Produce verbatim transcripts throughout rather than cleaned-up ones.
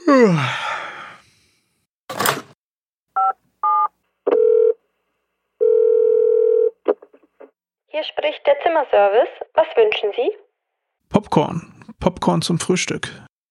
Hier spricht der Zimmerservice. Was wünschen Sie? Popcorn. Popcorn zum Frühstück.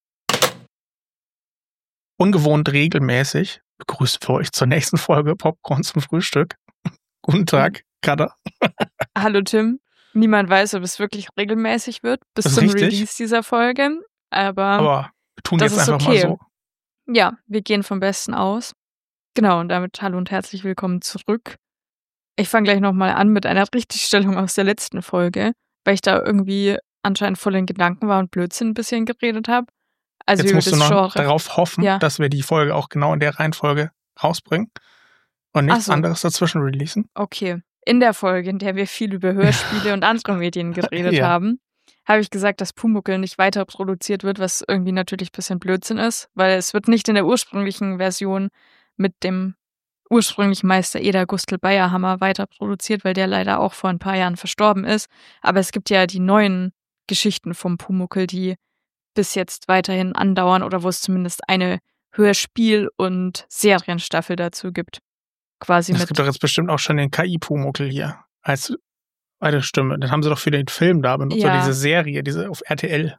Ungewohnt regelmäßig begrüßen wir euch zur nächsten Folge Popcorn zum Frühstück. Guten Tag, Kada. Hallo Tim. Niemand weiß, ob es wirklich regelmäßig wird bis zum richtig. Release dieser Folge. Aber, Aber wir tun das jetzt ist einfach okay. mal so. Ja, wir gehen vom Besten aus. Genau, und damit hallo und herzlich willkommen zurück. Ich fange gleich nochmal an mit einer Richtigstellung aus der letzten Folge, weil ich da irgendwie anscheinend voll in Gedanken war und Blödsinn ein bisschen geredet habe. Also Jetzt über musst das du noch Genre. darauf hoffen, Ja. dass wir die Folge auch genau in der Reihenfolge rausbringen und nichts Ach so. anderes dazwischen releasen. Okay. In der Folge, in der wir viel über Hörspiele und andere Medien geredet Ja. haben, habe ich gesagt, dass Pumuckl nicht weiter produziert wird, was irgendwie natürlich ein bisschen Blödsinn ist, weil es wird nicht in der ursprünglichen Version mit dem ursprünglichen Meister Eder Gustl Bayerhammer weiter produziert, weil der leider auch vor ein paar Jahren verstorben ist. Aber es gibt ja die neuen Geschichten vom Pumuckl, die bis jetzt weiterhin andauern oder wo es zumindest eine Hörspiel- und Serienstaffel dazu gibt. Quasi Es mit. gibt doch jetzt bestimmt auch schon den K I-Pumuckl hier als eine Stimme. Den haben sie doch für den Film da benutzt, Ja. oder diese Serie, diese auf R T L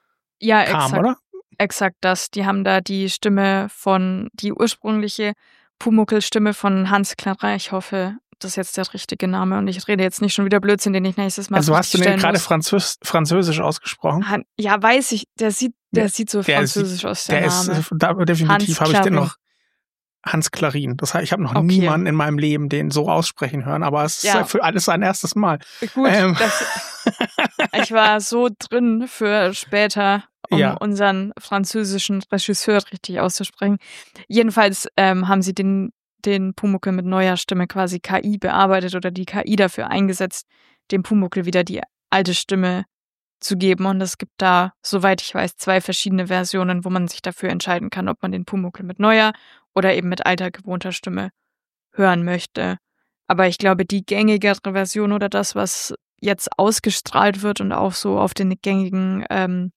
Ja, kam, exakt. oder? Exakt das. Die haben da die Stimme von, die ursprüngliche Pumuckl-Stimme von Hans Kleinerer. Ich hoffe, das ist jetzt der richtige Name und ich rede jetzt nicht schon wieder Blödsinn, den ich nächstes Mal Also hast du den richtigstellen gerade muss. Französ Französisch ausgesprochen? Han- Ja, weiß ich. Der sieht, der Der- sieht so der französisch sieht- aus, der, Der Name. ist, da, definitiv Hans habe ich den Clarin. noch. Hans Clarin. Das heißt, ich habe noch Okay. niemanden in meinem Leben den so aussprechen hören, aber es Ja. ist für alles sein erstes Mal. Gut, Ähm. das, ich war so drin für später, um Ja. unseren französischen Regisseur richtig auszusprechen. Jedenfalls ähm, haben sie den, den Pumuckl mit neuer Stimme quasi K I bearbeitet oder die K I dafür eingesetzt, dem Pumuckl wieder die alte Stimme zu geben. Und es gibt da, soweit ich weiß, zwei verschiedene Versionen, wo man sich dafür entscheiden kann, ob man den Pumuckl mit neuer oder eben mit alter gewohnter Stimme hören möchte. Aber ich glaube, die gängigere Version oder das, was jetzt ausgestrahlt wird und auch so auf den gängigen ähm,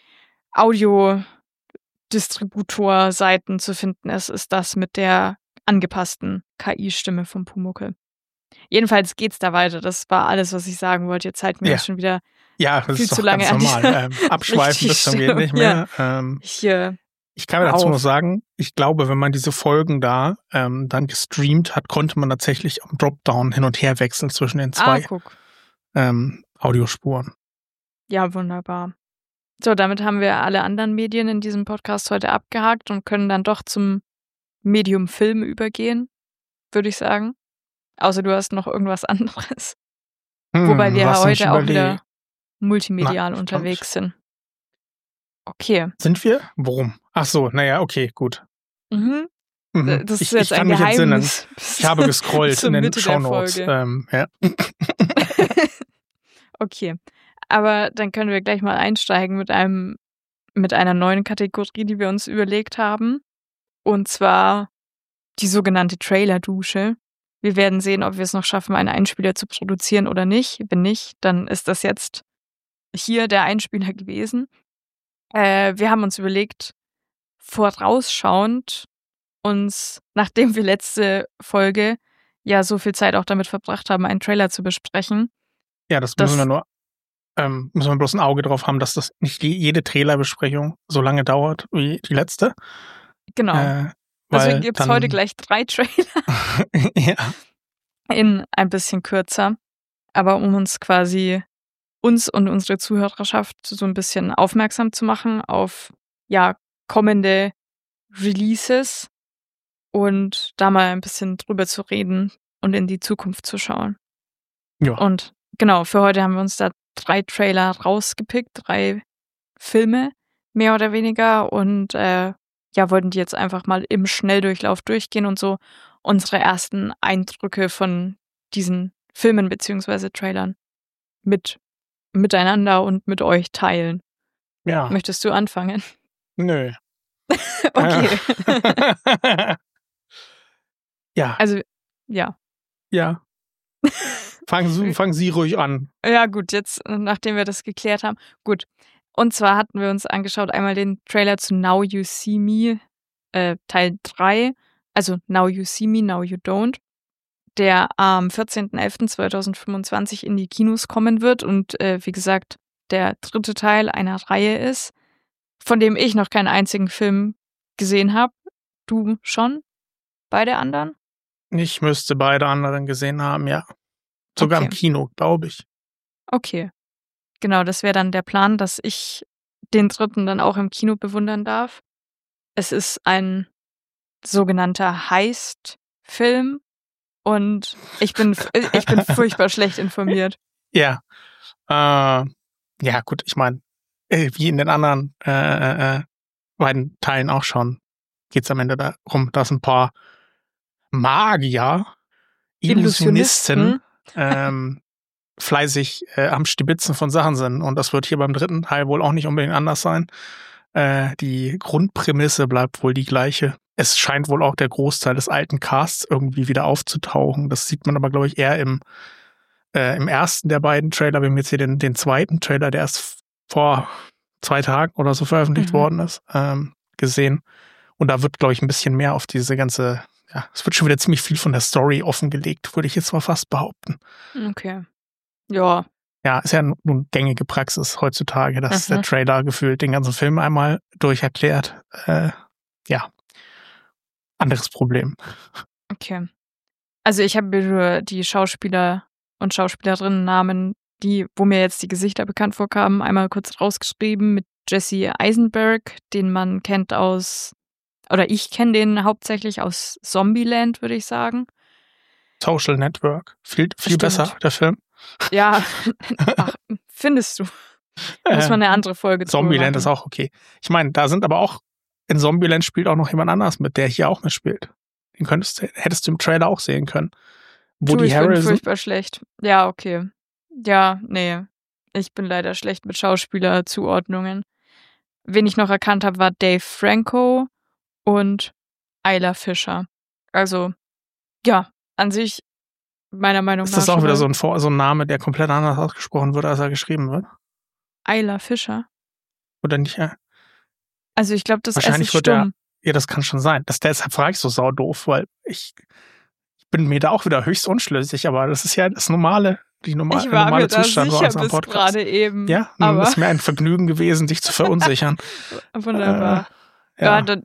Audio-Distributor-Seiten zu finden ist, ist das mit der angepassten K I-Stimme vom Pumuckl. Jedenfalls geht's da weiter. Das war alles, was ich sagen wollte. Jetzt halten wir Ja. uns schon wieder Ja, das viel ist zu doch lange ganz an normal. dieser Ähm, abschweifen bis zum geht nicht mehr. Ähm, hier. ich kann mir dazu auf. nur sagen, ich glaube, wenn man diese Folgen da ähm, dann gestreamt hat, konnte man tatsächlich am Dropdown hin und her wechseln zwischen den Ah, zwei guck. ähm, Audiospuren. Ja, wunderbar. So, damit haben wir alle anderen Medien in diesem Podcast heute abgehakt und können dann doch zum Medium Film übergehen, würde ich sagen. Außer du hast noch irgendwas anderes. Hm, Wobei wir lass mich heute auch wieder überlegen. multimedial Na, unterwegs sind. Okay. Sind wir? Worum? Ach so, naja, okay, gut. Mhm. Mhm. Das ist ich, jetzt ich kann ein mich entsinnen. Geheimnis. Ich habe gescrollt zur in den Mitte der Shownotes. Folge. Ähm, ja. Okay. Aber dann können wir gleich mal einsteigen mit einem, mit einer neuen Kategorie, die wir uns überlegt haben. Und zwar die sogenannte Trailer-Dusche. Wir werden sehen, ob wir es noch schaffen, einen Einspieler zu produzieren oder nicht. Wenn nicht, dann ist das jetzt hier der Einspieler gewesen. Äh, wir haben uns überlegt, vorausschauend uns, nachdem wir letzte Folge ja so viel Zeit auch damit verbracht haben, einen Trailer zu besprechen. Ja, das, Das- müssen wir nur, ähm, müssen wir bloß ein Auge drauf haben, dass das nicht die, jede Trailerbesprechung so lange dauert wie die letzte. Genau. Äh, Deswegen weil gibt es dann- heute gleich drei Trailer ja. in ein bisschen kürzer. Aber um uns quasi, uns und unsere Zuhörerschaft so ein bisschen aufmerksam zu machen auf, ja, kommende Releases und da mal ein bisschen drüber zu reden und in die Zukunft zu schauen. Ja. Und genau, für heute haben wir uns da drei Trailer rausgepickt, drei Filme, mehr oder weniger, und äh, ja, wollten die jetzt einfach mal im Schnelldurchlauf durchgehen und so unsere ersten Eindrücke von diesen Filmen beziehungsweise Trailern mit miteinander und mit euch teilen. Ja. Möchtest du anfangen? Nö. Okay. Äh. ja. Also, ja. Ja. Fangen Sie, fangen Sie ruhig an. Ja, gut, jetzt, nachdem wir das geklärt haben. Gut. Und zwar hatten wir uns angeschaut, einmal den Trailer zu Now You See Me, äh, Teil drei, also Now You See Me, Now You Don't, der am vierzehnten elften zweitausendfünfundzwanzig in die Kinos kommen wird und äh, wie gesagt, der dritte Teil einer Reihe ist, von dem ich noch keinen einzigen Film gesehen habe. Du schon? Beide anderen? Ich müsste beide anderen gesehen haben, ja. Sogar Okay. im Kino, glaube ich. Okay. Genau, das wäre dann der Plan, dass ich den dritten dann auch im Kino bewundern darf. Es ist ein sogenannter Heist-Film und ich bin, ich bin furchtbar schlecht informiert. Ja. Äh, ja, gut, ich meine, äh, wie in den anderen äh, äh, beiden Teilen auch schon, geht es am Ende darum, dass ein paar Magier, Illusionisten, ähm, fleißig äh, am Stibitzen von Sachen sind. Und das wird hier beim dritten Teil wohl auch nicht unbedingt anders sein. Äh, die Grundprämisse bleibt wohl die gleiche. Es scheint wohl auch der Großteil des alten Casts irgendwie wieder aufzutauchen. Das sieht man aber, glaube ich, eher im, äh, im ersten der beiden Trailer. Wir haben jetzt hier den, den zweiten Trailer, der erst vor zwei Tagen oder so veröffentlicht Mhm. worden ist, ähm, gesehen. Und da wird, glaube ich, ein bisschen mehr auf diese ganze, ja, es wird schon wieder ziemlich viel von der Story offengelegt, würde ich jetzt mal fast behaupten. Okay. Ja. Ja, ist ja nun gängige Praxis heutzutage, dass Mhm. der Trailer gefühlt den ganzen Film einmal durcherklärt. Äh, ja, anderes Problem. Okay. Also ich habe mir nur die Schauspieler und Schauspielerinnen-Namen, die, wo mir jetzt die Gesichter bekannt vorkamen, einmal kurz rausgeschrieben mit Jesse Eisenberg, den man kennt aus, oder ich kenne den hauptsächlich aus Zombieland, würde ich sagen. Social Network, viel, viel Stimmt. besser, der Film. Ja, ach, findest du? Muss man eine andere Folge drüber Zombieland machen. ist auch okay. Ich meine, da sind aber auch, in Zombieland spielt auch noch jemand anders mit, der hier auch mitspielt. Den könntest, hättest du im Trailer auch sehen können. Du, Woody ich bin Harrelson. furchtbar schlecht. Ja, okay. Ja, nee. Ich bin leider schlecht mit Schauspielerzuordnungen. Wen ich noch erkannt habe, war Dave Franco und Isla Fisher. Also, ja, an sich, meiner Meinung Ist nach. das auch schon wieder mal- so ein, Vor- so ein Name, der komplett anders ausgesprochen wird, als er geschrieben wird? Isla Fisher? Oder nicht? Ja, Also, ich glaube, das S Wahrscheinlich ist wird er- stumm. ja das kann schon sein. Das, deshalb frage ich so saudoof, weil ich, ich bin mir da auch wieder höchst unschlüssig, aber das ist ja das normale, die normal, Ich der war normale mir da Zustand bei sicher unserem bis Podcast. gerade eben. Ja, nun aber ist mir ein Vergnügen gewesen, dich zu verunsichern. wunderbar. Äh, Ja, ja. dann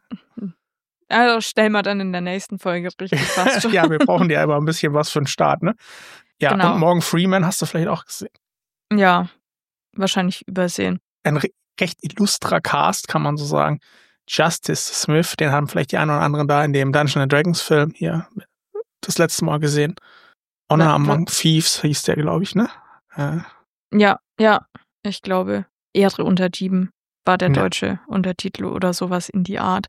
also stellen wir dann in der nächsten Folge richtig fast schon. ja, wir brauchen ja aber ein bisschen was für den Start, ne? Ja, Genau. und Morgan Freeman hast du vielleicht auch gesehen. Ja, wahrscheinlich übersehen. Ein re recht illustrer Cast, kann man so sagen. Justice Smith, den haben vielleicht die einen oder anderen da in dem Dungeons and Dragons Film hier das letzte Mal gesehen. Honor Wa- wa- Among Thieves hieß der, glaube ich, ne? Äh, Ja, ja, ich glaube, Ehre unter Dieben war der Ja. deutsche Untertitel oder sowas in die Art.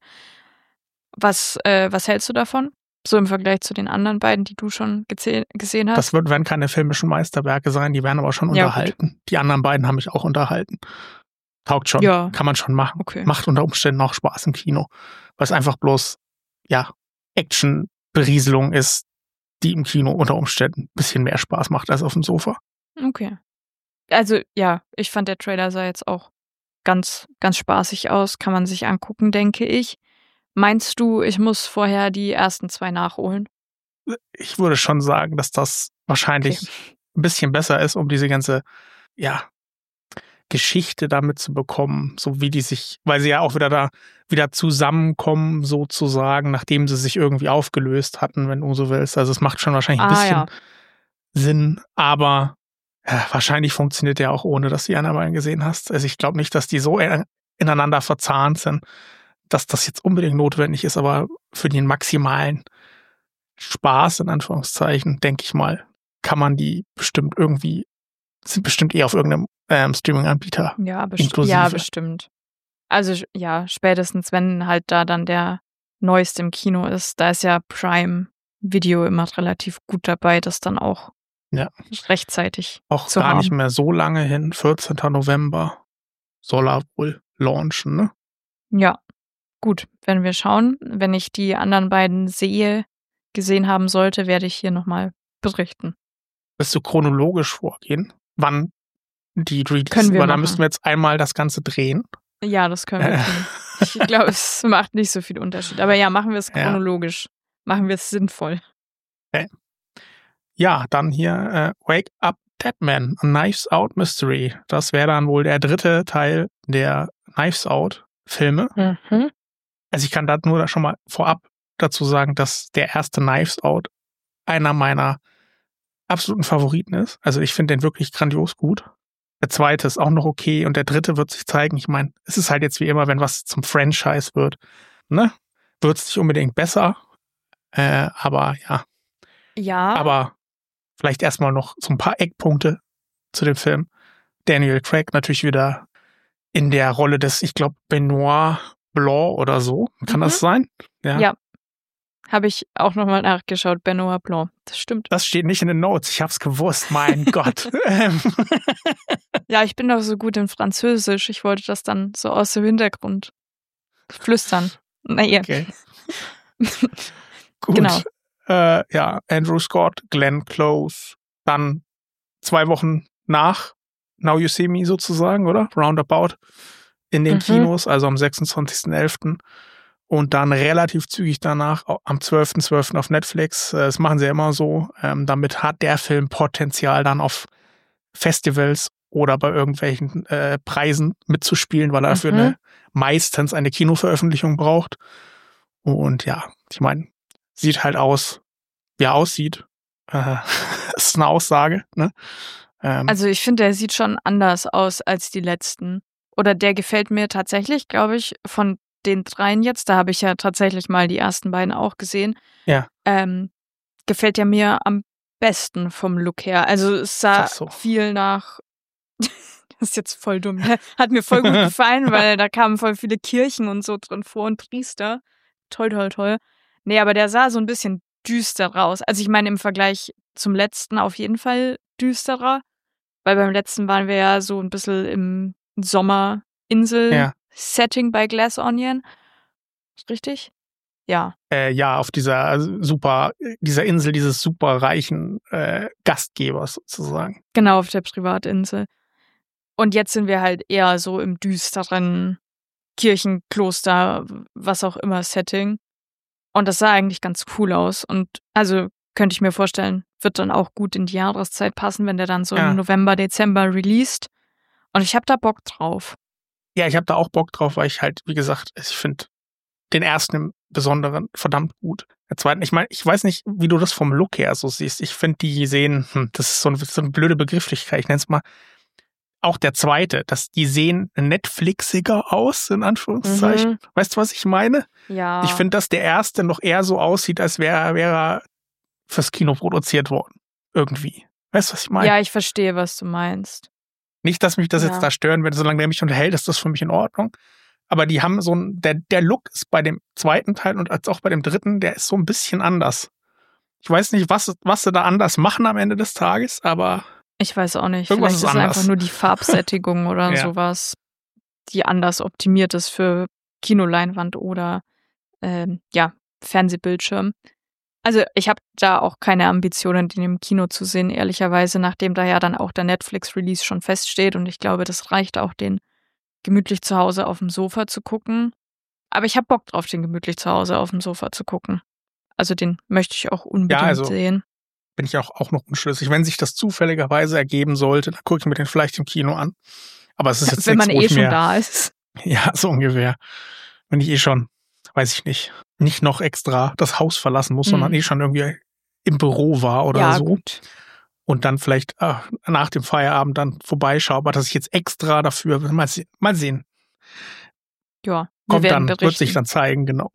Was, äh, was hältst du davon? So im Vergleich zu den anderen beiden, die du schon geze- gesehen hast? das wird, werden keine filmischen Meisterwerke sein, die werden aber schon Ja, unterhalten. Die anderen beiden haben mich auch unterhalten. Taugt schon, Ja. kann man schon machen. Okay. Macht unter Umständen auch Spaß im Kino. Weil es einfach bloß, ja, Action-Berieselung ist, die im Kino unter Umständen ein bisschen mehr Spaß macht als auf dem Sofa. Okay. Also ja, ich fand der Trailer sah jetzt auch ganz, ganz spaßig aus. Kann man sich angucken, denke ich. Meinst du, ich muss vorher die ersten zwei nachholen? Ich würde schon sagen, dass das wahrscheinlich ein bisschen besser ist, um diese ganze, ja, Geschichte damit zu bekommen, so wie die sich, weil sie ja auch wieder da wieder zusammenkommen, sozusagen, nachdem sie sich irgendwie aufgelöst hatten, wenn du so willst. Also es macht schon wahrscheinlich ein Ah, bisschen ja. Sinn, aber ja, wahrscheinlich funktioniert der auch ohne, dass du die anderen beiden gesehen hast. Also ich glaube nicht, dass die so in- ineinander verzahnt sind, dass das jetzt unbedingt notwendig ist, aber für den maximalen Spaß, in Anführungszeichen, denke ich mal, kann man die bestimmt irgendwie, sind bestimmt eher auf irgendeinem ähm, Streaming-Anbieter. Ja, besti Inklusive. ja, bestimmt. Also sch- ja, spätestens wenn halt da dann der neueste im Kino ist, da ist ja Prime Video immer relativ gut dabei, das dann auch Ja. rechtzeitig Auch zu gar haben. nicht mehr so lange hin, vierzehnten November soll er wohl launchen, ne? Ja, gut, werden wir schauen. Wenn ich die anderen beiden sehe, gesehen haben sollte, werde ich hier nochmal berichten. Willst du chronologisch vorgehen? Wann die Release. Können wir Aber da machen. müssten wir jetzt einmal das Ganze drehen. Ja, das können wir Äh. tun. Ich glaube, es macht nicht so viel Unterschied. Aber ja, machen wir es Ja. chronologisch. Machen wir es sinnvoll. Ja, dann hier äh, Wake Up Deadman, a Knives Out Mystery. Das wäre dann wohl der dritte Teil der Knives Out Filme. Mhm. Also ich kann da nur da schon mal vorab dazu sagen, dass der erste Knives Out einer meiner absoluten Favoriten ist. Also ich finde den wirklich grandios gut. Der zweite ist auch noch okay und der dritte wird sich zeigen. Ich meine, es ist halt jetzt wie immer, wenn was zum Franchise wird, ne, wird es nicht unbedingt besser. Äh, aber ja, Ja, aber vielleicht erstmal noch so ein paar Eckpunkte zu dem Film. Daniel Craig natürlich wieder in der Rolle des, ich glaube, Benoit Blanc oder so. Kann Mhm. das sein? Ja. habe ich auch nochmal nachgeschaut. Benoit Blanc. Das stimmt. Das steht nicht in den Notes. Ich hab's gewusst. Mein Gott. Ähm, Ja, ich bin doch so gut in Französisch. Ich wollte das dann so aus dem Hintergrund flüstern. Naja. okay. Gut. Genau. Äh, ja, Andrew Scott, Glenn Close. Dann zwei Wochen nach Now You See Me sozusagen, oder? Roundabout in den Mhm. Kinos, also am sechsundzwanzigsten elften Und dann relativ zügig danach au- am zwölften zwölften auf Netflix. Äh, Das machen sie ja immer so. Ähm, damit hat der Film Potenzial, dann auf Festivals oder bei irgendwelchen äh, Preisen mitzuspielen, weil er dafür Mhm. eine, meistens eine Kinoveröffentlichung braucht. Und ja, ich meine, sieht halt aus, wie er aussieht. Äh, das ist eine Aussage, ne? Ähm, Also ich finde, der sieht schon anders aus als die letzten. Oder der gefällt mir tatsächlich, glaube ich, von den dreien jetzt, da habe ich ja tatsächlich mal die ersten beiden auch gesehen, Ja. ähm, gefällt der mir am besten vom Look her. Also es sah Ach so. viel nach, das ist jetzt voll dumm, ne? Hat mir voll gut gefallen, weil da kamen voll viele Kirchen und so drin vor und Priester. Toll, toll, toll. Nee, aber der sah so ein bisschen düster raus. Also ich meine im Vergleich zum letzten auf jeden Fall düsterer, weil beim letzten waren wir ja so ein bisschen im Sommerinsel-Setting Ja. bei Glass Onion. Richtig? Ja. äh, ja, auf dieser super, dieser Insel dieses super reichen äh, Gastgebers sozusagen. Genau, auf der Privatinsel. Und jetzt sind wir halt eher so im düsteren Kirchenkloster, was auch immer Setting. Und das sah eigentlich ganz cool aus. Und also könnte ich mir vorstellen, wird dann auch gut in die Jahreszeit passen, wenn der dann so Ja. im November, Dezember released. Und ich habe da Bock drauf. Ja, ich habe da auch Bock drauf, weil ich halt, wie gesagt, ich finde den ersten im Besonderen verdammt gut. Der zweiten, ich meine, ich weiß nicht, wie du das vom Look her so siehst. Ich finde, die sehen, hm, das ist so, ein, so eine blöde Begrifflichkeit, ich nenne es mal, auch der zweite, dass die sehen Netflixiger aus, in Anführungszeichen. Mhm. Weißt du, was ich meine? Ja. Ich finde, dass der erste noch eher so aussieht, als wäre wär er fürs Kino produziert worden. Irgendwie. Weißt du, was ich meine? Ja, ich verstehe, was du meinst. Nicht, dass mich das Ja. jetzt da stören würde, solange der mich unterhält, ist das für mich in Ordnung. Aber die haben so ein, der, der Look ist bei dem zweiten Teil und als auch bei dem dritten, der ist so ein bisschen anders. Ich weiß nicht, was, was sie da anders machen am Ende des Tages, aber Ich weiß auch nicht. Irgendwas Vielleicht ist ist es anders. einfach nur die Farbsättigung oder Ja. sowas, die anders optimiert ist für Kinoleinwand oder ähm, ja, Fernsehbildschirm. Also ich habe da auch keine Ambitionen, den im Kino zu sehen, ehrlicherweise, nachdem da ja dann auch der Netflix-Release schon feststeht und ich glaube, das reicht auch, den gemütlich zu Hause auf dem Sofa zu gucken. Aber ich habe Bock drauf, den gemütlich zu Hause auf dem Sofa zu gucken. Also den möchte ich auch unbedingt Ja, also sehen. bin ich auch, auch noch unschlüssig. Wenn sich das zufälligerweise ergeben sollte, dann gucke ich mir den vielleicht im Kino an. Aber es ist jetzt Wenn nichts, man wo eh ich schon mir, da ist. ja, so ungefähr. Wenn ich eh schon, weiß ich nicht, nicht noch extra das Haus verlassen muss, Mhm. sondern eh schon irgendwie im Büro war oder Ja, so. gut. Und dann vielleicht äh, nach dem Feierabend dann vorbeischaue, aber dass ich jetzt extra dafür, mal sehen, mal sehen. Ja, wir Kommt werden dann, wird berichten. sich dann zeigen, genau.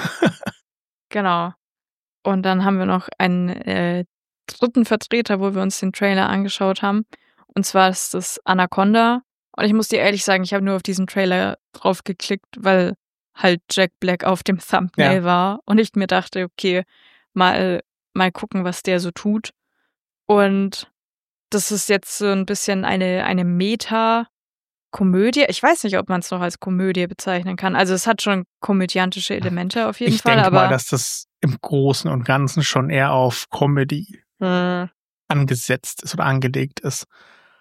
Genau. Und dann haben wir noch einen äh, dritten Vertreter, wo wir uns den Trailer angeschaut haben. Und zwar ist das Anaconda. Und ich muss dir ehrlich sagen, ich habe nur auf diesen Trailer drauf geklickt, weil halt Jack Black auf dem Thumbnail Ja. war. Und ich mir dachte, okay, mal, mal gucken, was der so tut. Und das ist jetzt so ein bisschen eine, eine Meta-Komödie. Ich weiß nicht, ob man es noch als Komödie bezeichnen kann. Also es hat schon komödiantische Elemente auf jeden Ich Fall, denke aber mal, dass das im Großen und Ganzen schon eher auf Comedy Hm. angesetzt ist oder angelegt ist.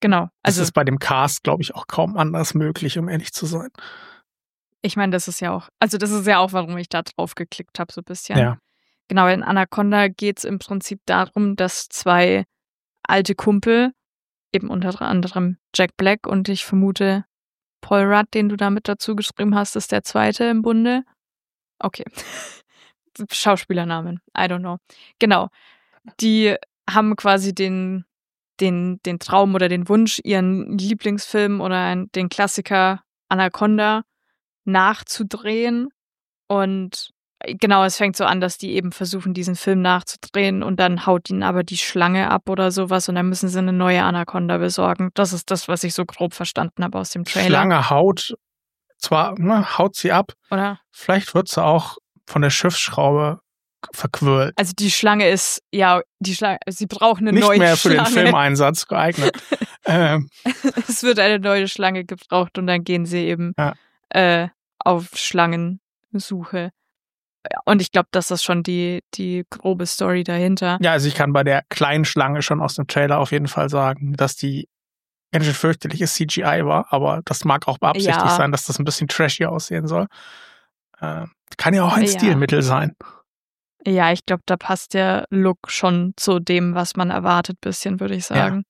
Genau. Das Also ist bei dem Cast, glaube ich, auch kaum anders möglich, um ehrlich zu sein. ich meine, das ist ja auch, also das ist ja auch, warum ich da drauf geklickt habe, so ein bisschen. Ja. Genau, in Anaconda geht es im Prinzip darum, dass zwei alte Kumpel, eben unter anderem Jack Black und ich vermute Paul Rudd, den du da mit dazu geschrieben hast, ist der zweite im Bunde. Okay. Schauspielernamen, I don't know. Genau. Die haben quasi den, den, den Traum oder den Wunsch, ihren Lieblingsfilm oder ein, den Klassiker Anaconda nachzudrehen. Und genau, es fängt so an, dass die eben versuchen, diesen Film nachzudrehen und dann haut ihnen aber die Schlange ab oder sowas und dann müssen sie eine neue Anaconda besorgen. Das ist das, was ich so grob verstanden habe aus dem Trailer. Schlange haut, zwar ne, haut sie ab, Oder? vielleicht wird sie auch von der Schiffsschraube verquirlt. Also die Schlange ist, ja, die Schlange, sie braucht eine Nicht neue mehr für Schlange. den Filmeinsatz geeignet. ähm, Es wird eine neue Schlange gebraucht und dann gehen sie eben Ja. äh, auf Schlangensuche. Ja, und ich glaube, das ist schon die, die grobe Story dahinter. ja, also ich kann bei der kleinen Schlange schon aus dem Trailer auf jeden Fall sagen, dass die ganz schön fürchterliches C G I war, aber das mag auch beabsichtigt Ja. sein, dass das ein bisschen trashy aussehen soll. Äh, kann ja auch ein Ja. Stilmittel sein. Ja, ich glaube, da passt der Look schon zu dem, was man erwartet, bisschen, würde ich sagen.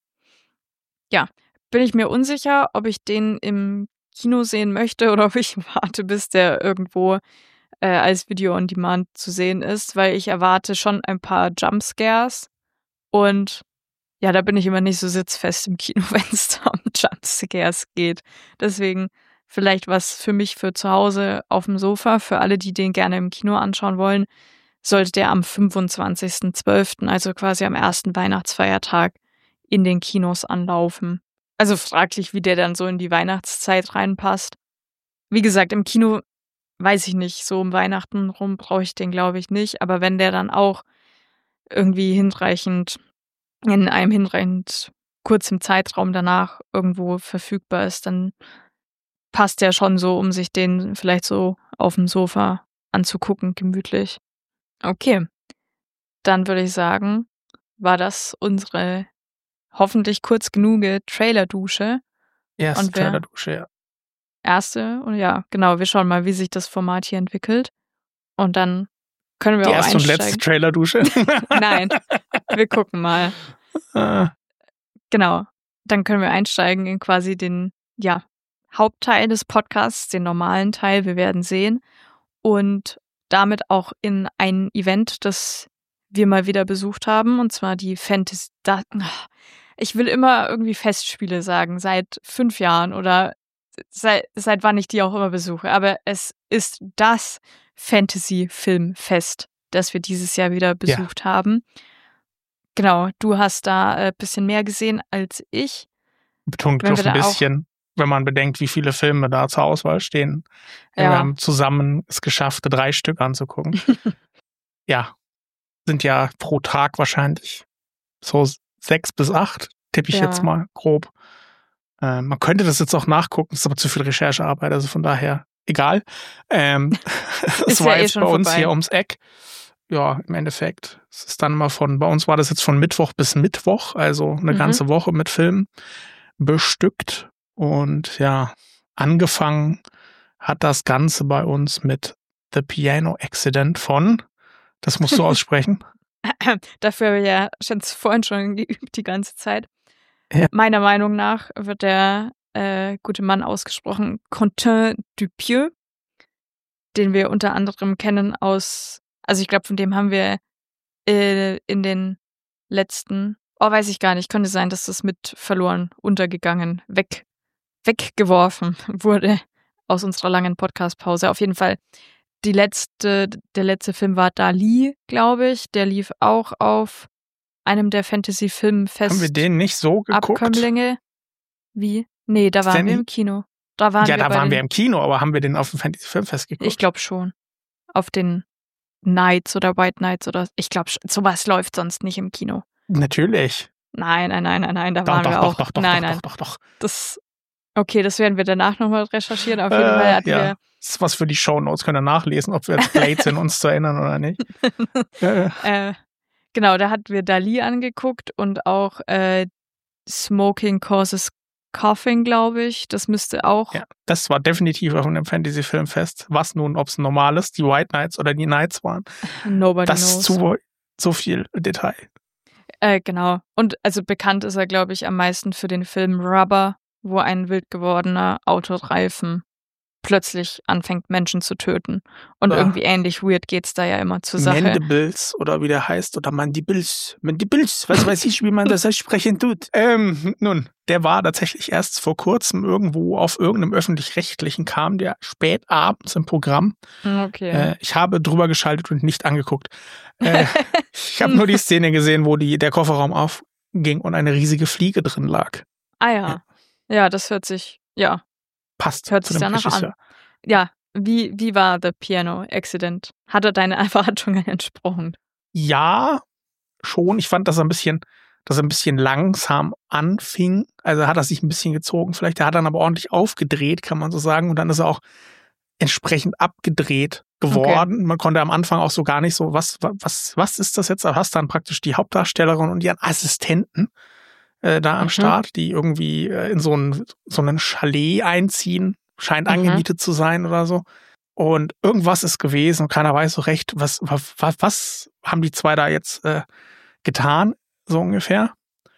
Ja. Bin ich mir unsicher, ob ich den im Kino sehen möchte oder ob ich warte, bis der irgendwo äh, als Video on Demand zu sehen ist, weil ich erwarte schon ein paar Jumpscares und ja, da bin ich immer nicht so sitzfest im Kino, wenn es da um Jumpscares geht. Deswegen vielleicht was für mich für zu Hause auf dem Sofa, für alle, die den gerne im Kino anschauen wollen, sollte der am fünfundzwanzigsten zwölften, also quasi am ersten Weihnachtsfeiertag, in den Kinos anlaufen. Also fraglich, wie der dann so in die Weihnachtszeit reinpasst. Wie gesagt, im Kino weiß ich nicht, so um Weihnachten rum brauche ich den, glaube ich, nicht. Aber wenn der dann auch irgendwie hinreichend, in einem hinreichend kurzen Zeitraum danach irgendwo verfügbar ist, dann passt der schon so, um sich den vielleicht so auf dem Sofa anzugucken, gemütlich. Okay, dann würde ich sagen, war das unsere hoffentlich kurz genug Trailer-Dusche. Erste Und wer- Trailerdusche, ja. Erste, und ja, genau, wir schauen mal, wie sich das Format hier entwickelt. Und dann können wir Die auch erste und einsteigen. letzte Trailerdusche. Nein, wir gucken mal. Äh, Genau, dann können wir einsteigen in quasi den, ja, Hauptteil des Podcasts, den normalen Teil, wir werden sehen. Und damit auch in ein Event, das wir mal wieder besucht haben, und zwar die Fantasy. Da, ich will immer irgendwie Festspiele sagen, seit fünf Jahren oder seit, seit wann ich die auch immer besuche. Aber es ist das Fantasy-Filmfest, das wir dieses Jahr wieder besucht haben. Genau, du hast da ein bisschen mehr gesehen als ich. betont Wenn bloß wir ein da auch- bisschen, wenn man bedenkt, wie viele Filme da zur Auswahl stehen. Ja. Wir haben zusammen es geschafft, drei Stück anzugucken. Ja, sind ja pro Tag wahrscheinlich so sechs bis acht, tippe ich Ja. jetzt mal grob. Äh, man könnte das jetzt auch nachgucken, ist aber zu viel Recherchearbeit, also von daher egal. Ähm, Ist es war ja eh jetzt schon bei uns vorbei. hier ums Eck. Ja, im Endeffekt. Es ist dann immer von, bei uns war das jetzt von Mittwoch bis Mittwoch, also eine Mhm. ganze Woche mit Filmen bestückt. Und ja, angefangen hat das Ganze bei uns mit The Piano Accident von, das musst du aussprechen. Dafür haben wir ja schon vorhin schon geübt die ganze Zeit. Ja. Meiner Meinung nach wird der äh, gute Mann ausgesprochen Quentin Dupieux, den wir unter anderem kennen aus, also ich glaube, von dem haben wir äh, in den letzten, oh, weiß ich gar nicht, könnte sein, dass das mit verloren, untergegangen, weg, weggeworfen wurde aus unserer langen Podcast-Pause. Auf jeden Fall, die letzte, der letzte Film war Dali, glaube ich. Der lief auch auf einem der Fantasy-Filmfest. Haben wir den nicht so geguckt? Abkömmlinge. Wie? Nee, da Ist waren der wir nicht- im Kino. Da waren Ja, wir da bei waren wir den, im Kino, aber haben wir den auf dem Fantasy Filmfest geguckt? ich glaube schon. Auf den Nights oder White Nights oder ich glaube, sowas läuft sonst nicht im Kino. Natürlich. Nein, nein, nein, nein, nein, da Doch, waren doch, wir doch, auch. doch, doch, nein, doch, nein. doch, doch, doch. Das, okay, das werden wir danach nochmal recherchieren. Auf jeden Äh, Fall hatten ja. Das ist was für die Shownotes, könnt ihr nachlesen, ob wir jetzt Blade sind, uns zu erinnern oder nicht. Äh, wir, äh, genau, da hatten wir Dali angeguckt und auch äh, Smoking Causes Coughing, glaube ich. Das müsste auch. Ja, das war definitiv auf einem Fantasy-Filmfest. Was nun, ob es normal ist, die White Knights oder die Knights waren. Nobody das knows. ist zu, zu viel Detail. Äh, genau. Und also bekannt ist er, glaube ich, am meisten für den Film Rubber, wo ein wild gewordener Autoreifen plötzlich anfängt, Menschen zu töten. Und Ja. irgendwie ähnlich weird geht's da ja immer zur Sache. Mandibles oder wie der heißt, oder Mandibles. Mandibles, was weiß ich, wie man das aussprechen tut. Ähm, nun, der war tatsächlich erst vor kurzem irgendwo auf irgendeinem öffentlich-rechtlichen, kam der spät abends im Programm. Okay. Äh, ich habe drüber geschaltet und nicht angeguckt. Äh, ich habe nur die Szene gesehen, wo die, der Kofferraum aufging und eine riesige Fliege drin lag. Ah ja. Ja, das hört sich, ja, Passt hört zu sich dem danach Regisseur. an. Ja, wie, wie war The Piano Accident? Hat er deine Erwartungen entsprochen? Ja, schon. Ich fand, dass er ein bisschen, dass er ein bisschen langsam anfing. Also hat er sich ein bisschen gezogen. Vielleicht er hat dann aber ordentlich aufgedreht, kann man so sagen. Und dann ist er auch entsprechend abgedreht geworden. Okay. Man konnte am Anfang auch so gar nicht so, was, was, was ist das jetzt? Du hast dann praktisch die Hauptdarstellerin und ihren Assistenten äh, da am Mhm. Start, die irgendwie äh, in so ein, so einen Chalet einziehen. Scheint Mhm. angemietet zu sein oder so. Und irgendwas ist gewesen und keiner weiß so recht, was, was, was haben die zwei da jetzt äh, getan, so ungefähr.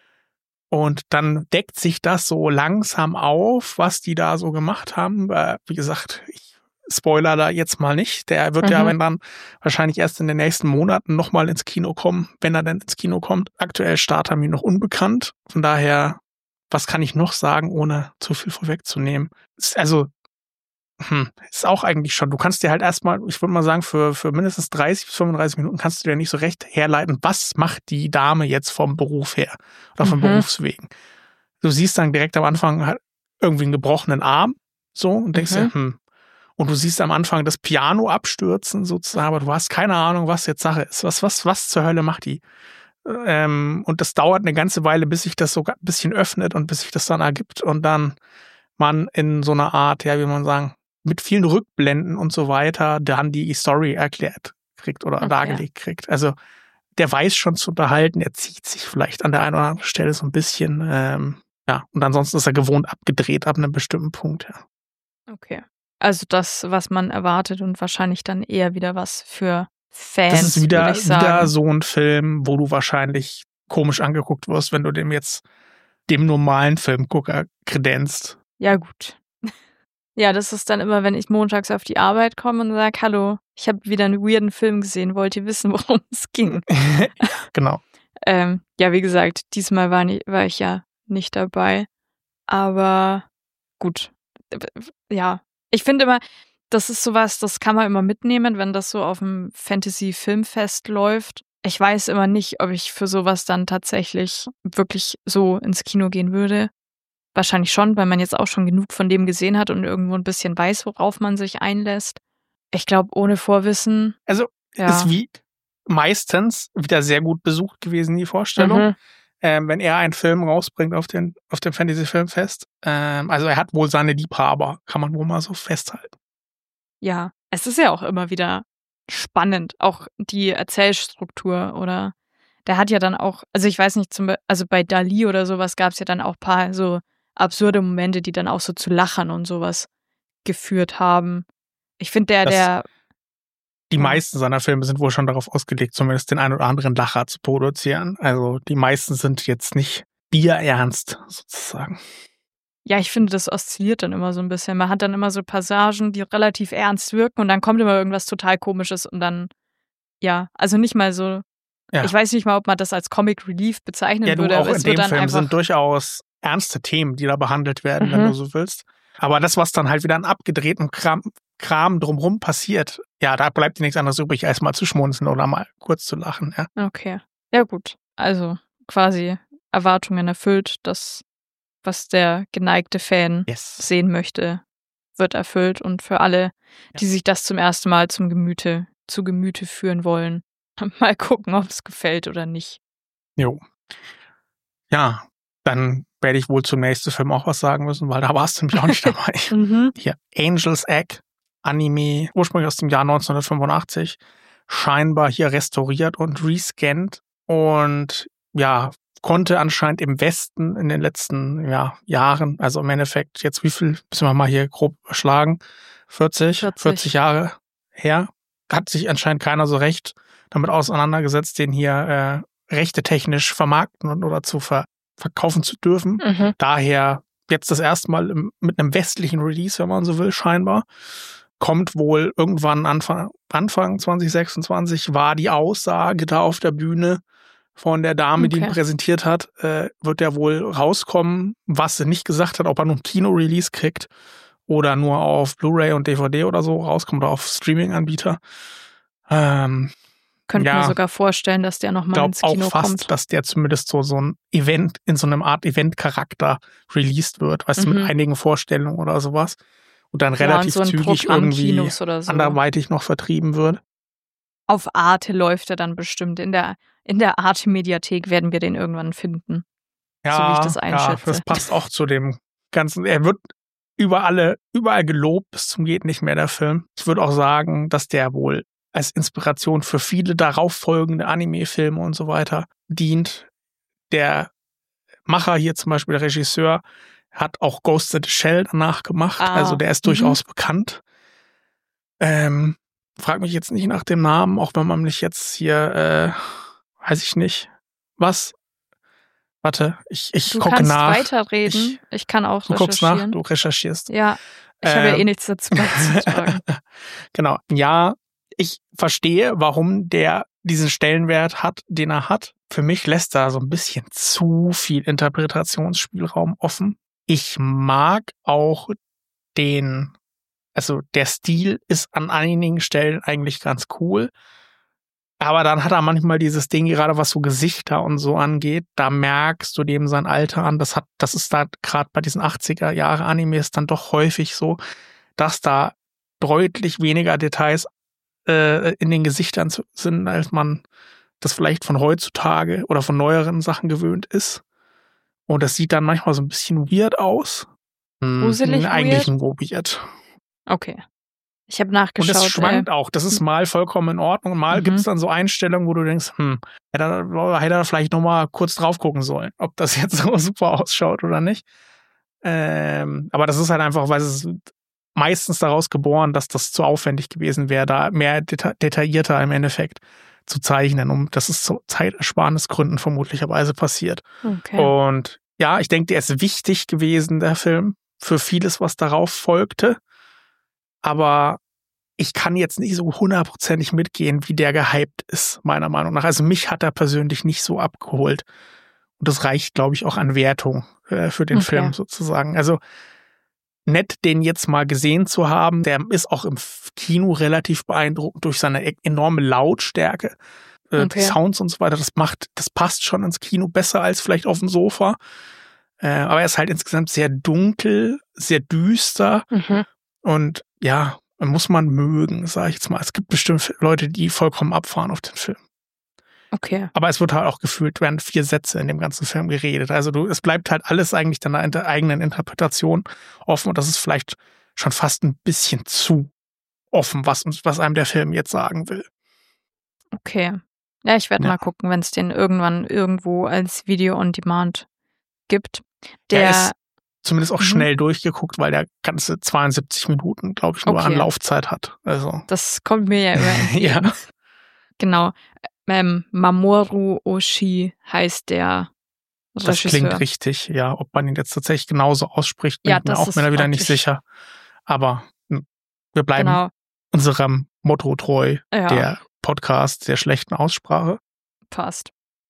Und dann deckt sich das so langsam auf, was die da so gemacht haben. Äh, wie gesagt, ich spoiler da jetzt mal nicht. Der wird Mhm. ja, wenn dann, wahrscheinlich erst in den nächsten Monaten nochmal ins Kino kommen, wenn er denn ins Kino kommt. Aktuell Starttermin noch unbekannt. Von daher, was kann ich noch sagen, ohne zu viel vorwegzunehmen? Ist also, hm, ist auch eigentlich schon, du kannst dir halt erstmal, ich würde mal sagen, für, für mindestens dreißig bis fünfunddreißig Minuten kannst du dir nicht so recht herleiten, was macht die Dame jetzt vom Beruf her oder vom Mhm. Berufswegen. Du siehst dann direkt am Anfang halt irgendwie einen gebrochenen Arm, so, und denkst Mhm. dir, hm. Und du siehst am Anfang das Piano abstürzen, sozusagen, aber du hast keine Ahnung, was jetzt Sache ist. Was, was, was zur Hölle macht die? Ähm, und das dauert eine ganze Weile, bis sich das so ein bisschen öffnet und bis sich das dann ergibt und dann man in so einer Art, ja, wie man sagen, mit vielen Rückblenden und so weiter dann die Story erklärt kriegt oder Okay. dargelegt kriegt. Also der weiß schon zu unterhalten, er zieht sich vielleicht an der einen oder anderen Stelle so ein bisschen, ähm, ja, und ansonsten ist er gewohnt abgedreht ab einem bestimmten Punkt, ja. Okay. Also das, was man erwartet und wahrscheinlich dann eher wieder was für Fans, Das ist wieder, würde ich sagen. wieder so ein Film, wo du wahrscheinlich komisch angeguckt wirst, wenn du dem jetzt dem normalen Filmgucker kredenzt. Ja, gut. Ja, das ist dann immer, wenn ich montags auf die Arbeit komme und sage, hallo, ich habe wieder einen weirden Film gesehen, wollt ihr wissen, worum es ging? Genau. Ähm, ja, wie gesagt, diesmal war, nie, war ich ja nicht dabei. Aber gut. Ja, ich finde immer, das ist sowas, das kann man immer mitnehmen, wenn das so auf dem Fantasy-Filmfest läuft. Ich weiß immer nicht, ob ich für sowas dann tatsächlich wirklich so ins Kino gehen würde. Wahrscheinlich schon, weil man jetzt auch schon genug von dem gesehen hat und irgendwo ein bisschen weiß, worauf man sich einlässt. Ich glaube, ohne Vorwissen. Also Ja. ist wie meistens wieder sehr gut besucht gewesen, die Vorstellung. Mhm. Ähm, wenn er einen Film rausbringt auf, den, auf dem Fantasy-Filmfest. Ähm, also er hat wohl seine Liebhaber, kann man wohl mal so festhalten. Ja, es ist ja auch immer wieder spannend, auch die Erzählstruktur oder der hat ja dann auch, also ich weiß nicht, zum Be- also bei Dali oder sowas gab es ja dann auch ein paar so absurde Momente, die dann auch so zu Lachern und sowas geführt haben. Ich finde der, Das- der, Die Ja. meisten seiner Filme sind wohl schon darauf ausgelegt, zumindest den einen oder anderen Lacher zu produzieren. Also die meisten sind jetzt nicht bierernst, sozusagen. ja, ich finde, das oszilliert dann immer so ein bisschen. Man hat dann immer so Passagen, die relativ ernst wirken und dann kommt immer irgendwas total Komisches und dann, ja, also nicht mal so, Ja. ich weiß nicht mal, ob man das als Comic Relief bezeichnen Ja, du, würde, auch aber in es wird dem dann Film einfach, sind durchaus ernste Themen, die da behandelt werden, wenn Mhm. du so willst. Aber das, was dann halt wieder an abgedrehtem Kram, Kram drumrum passiert, ja, da bleibt dir nichts anderes übrig, als mal zu schmunzeln oder mal kurz zu lachen, ja. okay. Ja, gut. Also quasi Erwartungen erfüllt. Das, was der geneigte Fan Yes. sehen möchte, wird erfüllt. Und für alle, die sich das zum ersten Mal zum Gemüte, zu Gemüte führen wollen, mal gucken, ob es gefällt oder nicht. Jo. Ja, dann werde ich wohl zum nächsten Film auch was sagen müssen, weil da warst du nämlich auch nicht dabei. Mhm. Hier, Angel's Egg, Anime, ursprünglich aus dem Jahr neunzehnhundertfünfundachtzig, scheinbar hier restauriert und rescannt und ja, konnte anscheinend im Westen in den letzten ja, Jahren, also im Endeffekt jetzt wie viel, müssen wir mal hier grob überschlagen, vierzig, vierzig. vierzig Jahre her, hat sich anscheinend keiner so recht damit auseinandergesetzt, den hier äh, rechtetechnisch vermarkten und, oder zu ver- verkaufen zu dürfen. Mhm. Daher jetzt das erste Mal im, mit einem westlichen Release, wenn man so will, scheinbar. Kommt wohl irgendwann Anfang, Anfang zwanzig sechsundzwanzig, war die Aussage da auf der Bühne von der Dame, die ihn Okay. präsentiert hat, äh, wird der wohl rauskommen, was sie nicht gesagt hat, ob er nur ein Kino-Release kriegt oder nur auf Blu-ray und D V D oder so rauskommt oder auf Streaming-Anbieter. Ähm, Könnte Ja. mir sogar vorstellen, dass der ich nochmal glaube ins Kino auch fast, kommt. dass der zumindest so, so ein Event, in so einem Art Event-Charakter released wird, weißt du, mit Mhm. einigen Vorstellungen oder sowas. Und dann Ja, und relativ so in zügig irgendwie Programmkinos oder so. anderweitig noch vertrieben wird. Auf Arte läuft er dann bestimmt. In der, in der Arte-Mediathek werden wir den irgendwann finden. Ja, So wie ich das ja, einschätze. das passt auch zu dem Ganzen. Er wird überall, überall gelobt, bis zum geht nicht mehr, der Film. Ich würde auch sagen, dass der wohl als Inspiration für viele darauf folgende Anime-Filme und so weiter dient. Der Macher hier zum Beispiel, der Regisseur, hat auch Ghost in the Shell danach gemacht. Ah, Also der ist mhm. durchaus bekannt. Ähm, frag mich jetzt nicht nach dem Namen, auch wenn man mich jetzt hier, äh, weiß ich nicht, was? Warte, ich, ich Du gucke kannst nach. weiterreden. Ich, Ich, kann auch du guckst nach, recherchieren. du recherchierst. Ja, ich habe ja Ähm, eh nichts dazu beizutragen. Genau. Ja, ich verstehe, warum der diesen Stellenwert hat, den er hat. Für mich lässt er so ein bisschen zu viel Interpretationsspielraum offen. Ich mag auch den, also der Stil ist an einigen Stellen eigentlich ganz cool. Aber dann hat er manchmal dieses Ding, gerade was so Gesichter und so angeht, da merkst du dem sein Alter an. Das hat, das ist da gerade bei diesen achtziger Jahre Animes dann doch häufig so, dass da deutlich weniger Details äh, in den Gesichtern zu, sind, als man das vielleicht von heutzutage oder von neueren Sachen gewöhnt ist. Und das sieht dann manchmal so ein bisschen weird aus. Hm, Gruselig Eigentlich weird? nur weird. Okay. Ich habe Und nachgeschaut. das schwankt äh, auch. Das ist mal vollkommen in Ordnung. Mal Mhm. gibt es dann so Einstellungen, wo du denkst, hm, hätte er, hätte er vielleicht noch mal kurz drauf gucken sollen, ob das jetzt so super ausschaut oder nicht. Ähm, aber das ist halt einfach, weil es ist meistens daraus geboren, dass das zu aufwendig gewesen wäre, da mehr deta- detaillierter im Endeffekt zu zeichnen. Um, das ist zu Zeitersparnisgründen vermutlicherweise passiert. Okay. Und ja, ich denke, der ist wichtig gewesen, der Film, für vieles, was darauf folgte. Aber ich kann jetzt nicht so hundertprozentig mitgehen, wie der gehypt ist, meiner Meinung nach. Also mich hat er persönlich nicht so abgeholt. Und das reicht, glaube ich, auch an Wertung äh, für den Okay. Film sozusagen. Also nett, den jetzt mal gesehen zu haben. Der ist auch im Kino relativ beeindruckend durch seine e- enorme Lautstärke. Äh, Okay. Die Sounds und so weiter, das macht, das passt schon ins Kino besser als vielleicht auf dem Sofa. Äh, aber er ist halt insgesamt sehr dunkel, sehr düster. Mhm. Und ja, muss man mögen, sage ich jetzt mal. Es gibt bestimmt Leute, die vollkommen abfahren auf den Film. Okay. Aber es wird halt auch gefühlt, werden vier Sätze in dem ganzen Film geredet. Also du, es bleibt halt alles eigentlich deiner inter- eigenen Interpretation offen. Und das ist vielleicht schon fast ein bisschen zu offen, was, uns- was einem der Film jetzt sagen will. Okay. Ja, ich werde Ja. mal gucken, wenn es den irgendwann irgendwo als Video on Demand gibt. Der Der, ist zumindest auch Mhm. schnell durchgeguckt, weil der ganze zweiundsiebzig Minuten, glaube ich, nur Okay. an Laufzeit hat. Also, das kommt mir ja immer entgegen. ja. Genau. Ähm, Mamoru Oshii heißt der Das Regisseur. klingt richtig, ja. Ob man ihn jetzt tatsächlich genauso ausspricht, bin Ja, ich mir das auch ist wieder, wieder nicht praktisch. sicher. Aber hm, wir bleiben Genau. unserem Motto treu, Ja, der Podcast der schlechten Aussprache. passt.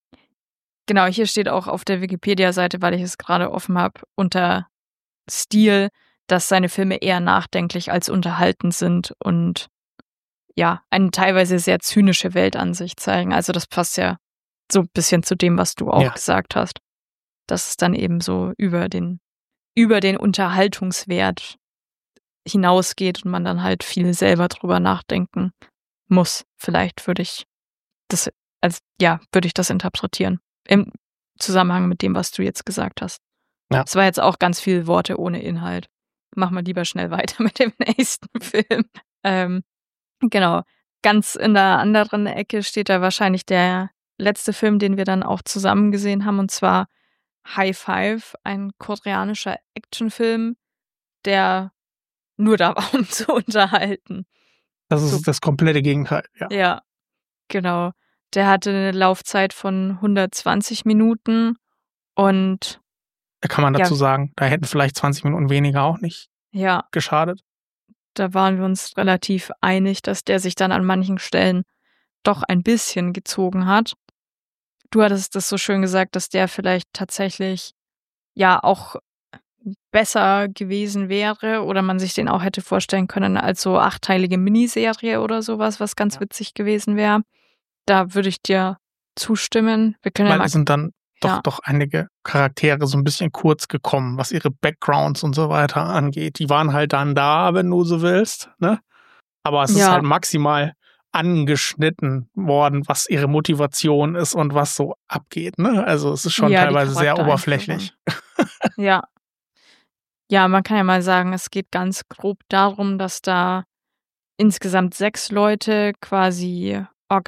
Genau, hier steht auch auf der Wikipedia-Seite, weil ich es gerade offen habe, unter Stil, dass seine Filme eher nachdenklich als unterhaltend sind und ja, eine teilweise sehr zynische Weltansicht zeigen. Also das passt ja so ein bisschen zu dem, was du auch Ja. gesagt hast. Dass es dann eben so über den, über den Unterhaltungswert hinausgeht und man dann halt viel selber drüber nachdenken muss. Vielleicht würde ich das, als ja, würde ich das interpretieren. Im Zusammenhang mit dem, was du jetzt gesagt hast. Ja. Es war jetzt auch ganz viel Worte ohne Inhalt. Machen wir lieber schnell weiter mit dem nächsten Film. Ähm, genau. Ganz in der anderen Ecke steht da wahrscheinlich der letzte Film, den wir dann auch zusammen gesehen haben, und zwar High Five, ein koreanischer Actionfilm, der nur da war, um zu unterhalten. Das ist So. das komplette Gegenteil, ja. Ja, genau. Der hatte eine Laufzeit von hundertzwanzig Minuten und Da kann man Ja. dazu sagen, da hätten vielleicht zwanzig Minuten weniger auch nicht ja, geschadet. da waren wir uns relativ einig, dass der sich dann an manchen Stellen doch ein bisschen gezogen hat. Du hattest das so schön gesagt, dass der vielleicht tatsächlich ja auch besser gewesen wäre oder man sich den auch hätte vorstellen können als so achtteilige Miniserie oder sowas, was ganz Ja. witzig gewesen wäre. Da würde ich dir zustimmen. Wir können ja Weil mal es sind dann doch, Ja. doch einige Charaktere so ein bisschen kurz gekommen, was ihre Backgrounds und so weiter angeht. Die waren halt dann da, wenn du so willst, ne? Aber es ist Ja. halt maximal angeschnitten worden, was ihre Motivation ist und was so abgeht, ne? Also es ist schon Ja, die teilweise sehr Charaktereinführung. oberflächlich. Ja. Ja, man kann ja mal sagen, es geht ganz grob darum, dass da insgesamt sechs Leute quasi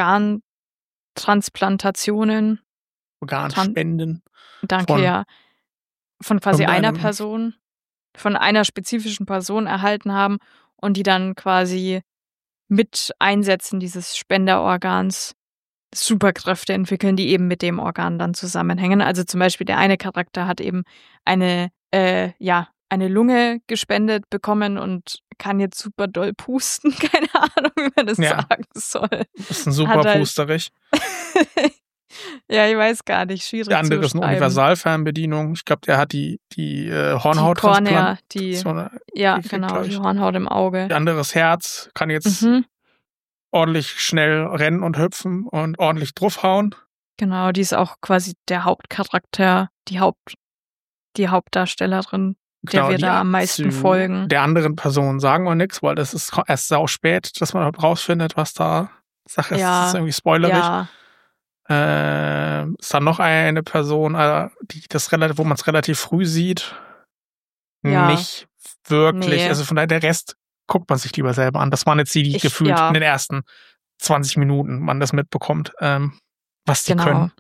Organtransplantationen, Organspenden. danke Von ja, von quasi einer irgendeinem- Person, von einer spezifischen Person erhalten haben und die dann quasi mit Einsetzen dieses Spenderorgans Superkräfte entwickeln, die eben mit dem Organ dann zusammenhängen. Also zum Beispiel der eine Charakter hat eben eine, äh, ja, eine Lunge gespendet bekommen und kann jetzt super doll pusten. Keine Ahnung, wie man das Ja. sagen soll. Das ist ein super Hat halt- Pusterich. Ja, ich weiß gar nicht. Schwierig Der andere zu ist eine beschreiben. Universalfernbedienung. Ich glaube, der hat die, die äh, Die Hornhauttransplantation. Cornea, die, ja, gekriegt, genau, glaub ich. die Hornhaut im Auge. Der andere ist Herz, kann jetzt Mhm. ordentlich schnell rennen und hüpfen und ordentlich draufhauen. Genau, die ist auch quasi der Hauptcharakter, die Haupt, die Hauptdarstellerin, der Genau, wir die da am meisten zu folgen. Der anderen Person sagen wir nichts, weil das ist erst sau spät, dass man überhaupt rausfindet, was da Sache ist. Ja, Das ist irgendwie spoilerig. Ja, Äh, ist dann noch eine Person, äh, die das relativ, wo man es relativ früh sieht. Ja. Nicht wirklich. Nee. Also von daher, der Rest guckt man sich lieber selber an. Das waren jetzt die, die Ich- gefühlt ja. in den ersten zwanzig Minuten man das mitbekommt, ähm, was die genau. können.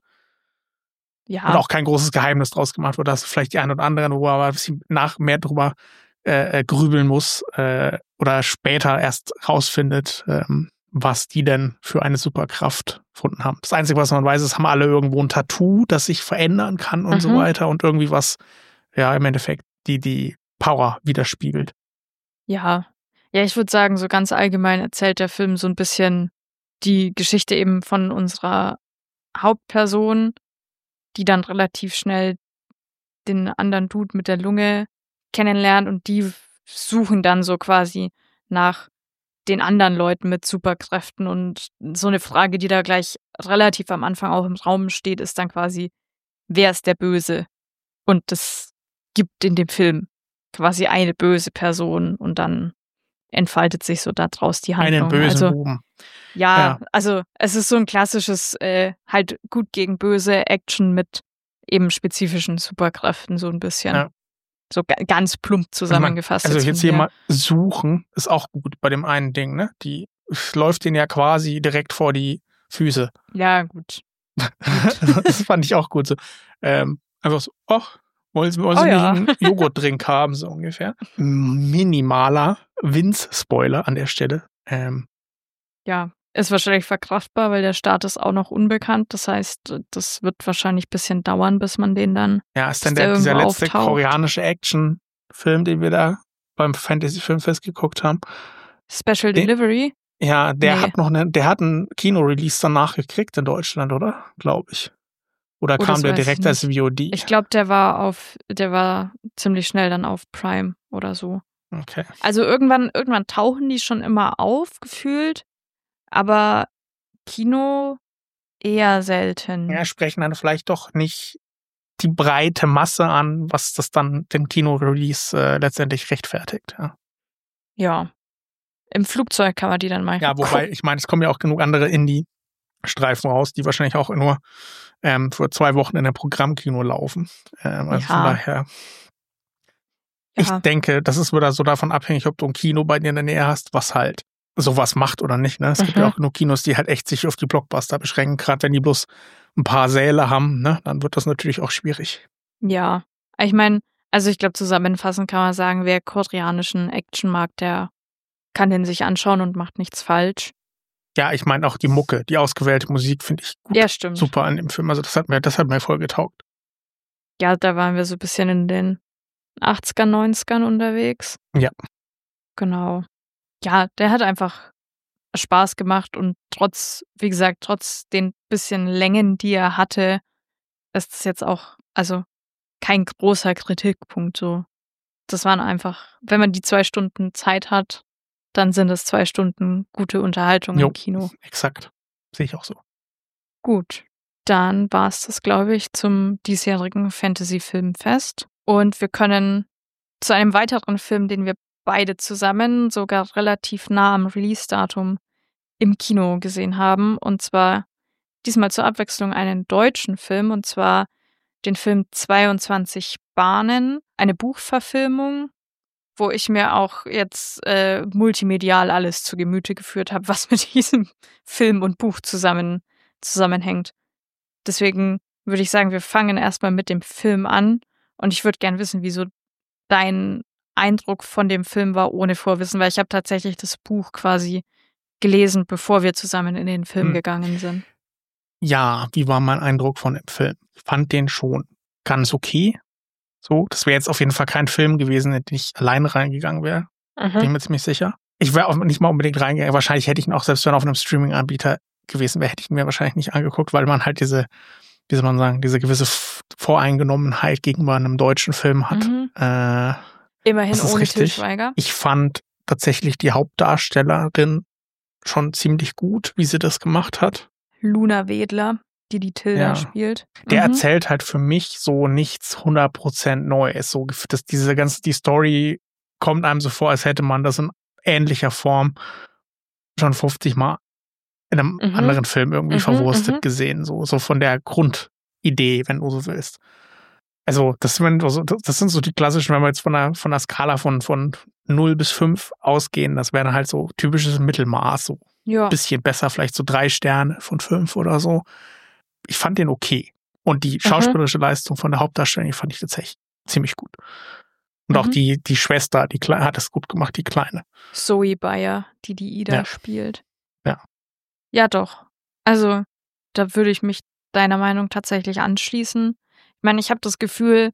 Ja, Und auch kein großes Geheimnis draus gemacht wird, dass vielleicht die ein oder anderen, wo man nach mehr drüber äh, grübeln muss äh, oder später erst rausfindet, ähm, was die denn für eine Superkraft gefunden haben. Das Einzige, was man weiß, ist, haben alle irgendwo ein Tattoo, das sich verändern kann und Mhm. so weiter und irgendwie was, ja, im Endeffekt die, die Power widerspiegelt. ja. Ja, ich würde sagen, so ganz allgemein erzählt der Film so ein bisschen die Geschichte eben von unserer Hauptperson, die dann relativ schnell den anderen Dude mit der Lunge kennenlernt und die suchen dann so quasi nach den anderen Leuten mit Superkräften und so eine Frage, die da gleich relativ am Anfang auch im Raum steht, ist dann quasi, wer ist der Böse? Und das gibt in dem Film quasi eine böse Person und dann entfaltet sich so daraus die Handlung. Einen bösen also, Buben. ja, Ja. also es ist so ein klassisches äh, halt gut gegen böse Action mit eben spezifischen Superkräften, so ein bisschen. Ja. So ga- ganz plump zusammengefasst. Also jetzt jetzt von hier mir. mal suchen, ist auch gut bei dem einen Ding, ne? Die läuft den ja quasi direkt vor die Füße. Ja, gut. Das fand ich auch gut so. Ähm, einfach so, ach, wollen Sie, wollen Sie Oh nicht ja. einen Joghurtdrink haben, so ungefähr. Minimaler Vince-Spoiler an der Stelle. Ähm, Ja, ist wahrscheinlich verkraftbar, weil der Start ist auch noch unbekannt. Das heißt, das wird wahrscheinlich ein bisschen dauern, bis man den dann. ja, ist dann Dass der der, dieser irgendwo letzte auftaucht. koreanische Action-Film, den wir da beim Fantasy-Filmfest geguckt haben. Special Den- Delivery? Ja, der Nee. hat noch eine, der hat einen Kino-Release danach gekriegt in Deutschland, oder? Glaube ich. Oder Oh, kam das der weiß ich direkt als V O D? Ich glaube, der war auf, der war ziemlich schnell dann auf Prime oder so. Okay. Also irgendwann, irgendwann tauchen die schon immer auf, gefühlt, aber Kino eher selten. Ja, sprechen dann vielleicht doch nicht die breite Masse an, was das dann den Kino-Release äh, letztendlich rechtfertigt. Ja, Ja. Im Flugzeug kann man die dann mal ja wobei, ich meine, es kommen ja auch genug andere Indie-Streifen raus, die wahrscheinlich auch nur ähm, für zwei Wochen in einem Programmkino laufen. Ähm, also Ja. von daher, ich Ja. denke, das ist wieder so davon abhängig, ob du ein Kino bei dir in der Nähe hast, was halt sowas macht oder nicht. Ne? Es gibt Mhm. ja auch genug Kinos, die halt echt sich auf die Blockbuster beschränken, gerade wenn die bloß ein paar Säle haben, ne, dann wird das natürlich auch schwierig. Ja, ich meine, also ich glaube, zusammenfassend kann man sagen, wer koreanischen Action mag, der kann den sich anschauen und macht nichts falsch. Ja, ich meine auch die Mucke, die ausgewählte Musik finde ich gut, Ja, stimmt. super an dem Film. Also das hat mir, das hat mir voll getaugt. Ja, da waren wir so ein bisschen in den achtzigern, neunzigern unterwegs. Ja. Genau. Ja, der hat einfach Spaß gemacht und trotz, wie gesagt, trotz den bisschen Längen, die er hatte, ist es jetzt auch, also kein großer Kritikpunkt so. Das waren einfach, wenn man die zwei Stunden Zeit hat, dann sind es zwei Stunden gute Unterhaltung Jo, im Kino. exakt. Sehe ich auch so. Gut, dann war es das, glaube ich, zum diesjährigen Fantasy-Filmfest. Und wir können zu einem weiteren Film, den wir beide zusammen sogar relativ nah am Release-Datum im Kino gesehen haben. Und zwar diesmal zur Abwechslung einen deutschen Film, und zwar den Film zweiundzwanzig Bahnen, eine Buchverfilmung, wo ich mir auch jetzt äh, multimedial alles zu Gemüte geführt habe, was mit diesem Film und Buch zusammen, zusammenhängt. Deswegen würde ich sagen, wir fangen erstmal mit dem Film an und ich würde gern wissen, wieso dein Eindruck von dem Film war, ohne Vorwissen, weil ich habe tatsächlich das Buch quasi gelesen, bevor wir zusammen in den Film Hm. gegangen sind. Ja, wie war mein Eindruck von dem Film? Ich fand den schon ganz okay. So, das wäre jetzt auf jeden Fall kein Film gewesen, in den ich alleine reingegangen wäre. Bin Mhm. mir ziemlich sicher. Ich wäre auch nicht mal unbedingt reingegangen. Wahrscheinlich hätte ich ihn auch, selbst wenn er auf einem Streaming-Anbieter gewesen wäre, hätte ich ihn mir wahrscheinlich nicht angeguckt, weil man halt diese, wie soll man sagen, diese gewisse F- Voreingenommenheit gegenüber einem deutschen Film hat. Mhm. Äh, Immerhin das ist ohne Til richtig. Schweiger. Ich fand tatsächlich die Hauptdarstellerin schon ziemlich gut, wie sie das gemacht hat. Luna Wedler, die die Tilda Ja. spielt. Der Mhm. erzählt halt für mich so nichts hundert Prozent Neues. So, dass diese ganze, die Story kommt einem so vor, als hätte man das in ähnlicher Form schon fünfzig Mal in einem Mhm. anderen Film irgendwie Mhm, verwurstet mhm. gesehen. So, so von der Grundidee, wenn du so willst. Also, das, wenn, also, das sind so die klassischen, wenn wir jetzt von einer, von einer Skala von, von null bis fünf ausgehen, das wäre dann halt so typisches Mittelmaß, so Ja. bisschen besser, vielleicht so drei Sterne von fünf oder so. Ich fand den okay. Und die Mhm. schauspielerische Leistung von der Hauptdarstellerin fand ich tatsächlich ziemlich gut. Und auch Mhm. die, die Schwester, die Kleine, hat es gut gemacht, die Kleine. Zoe Bayer, die die Ida Ja. spielt. Ja. Ja, doch. Also, da würde ich mich deiner Meinung tatsächlich anschließen. Ich meine, ich habe das Gefühl,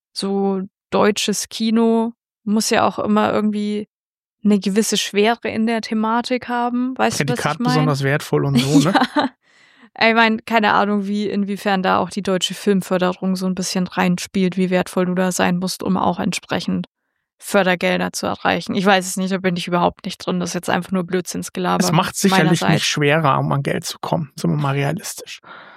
so deutsches Kino muss ja auch immer irgendwie eine gewisse Schwere in der Thematik haben. Weißt du, was ich Prädikat meine? besonders wertvoll und so, ne? Ja. Ich meine, keine Ahnung, wie, inwiefern da auch die deutsche Filmförderung so ein bisschen reinspielt, wie wertvoll du da sein musst, um auch entsprechend Fördergelder zu erreichen. Ich weiß es nicht, da bin ich überhaupt nicht drin. Das ist jetzt einfach nur Blödsinnsgelaber Es macht sicherlich meinerseits. nicht schwerer, um an Geld zu kommen. Sind wir mal realistisch.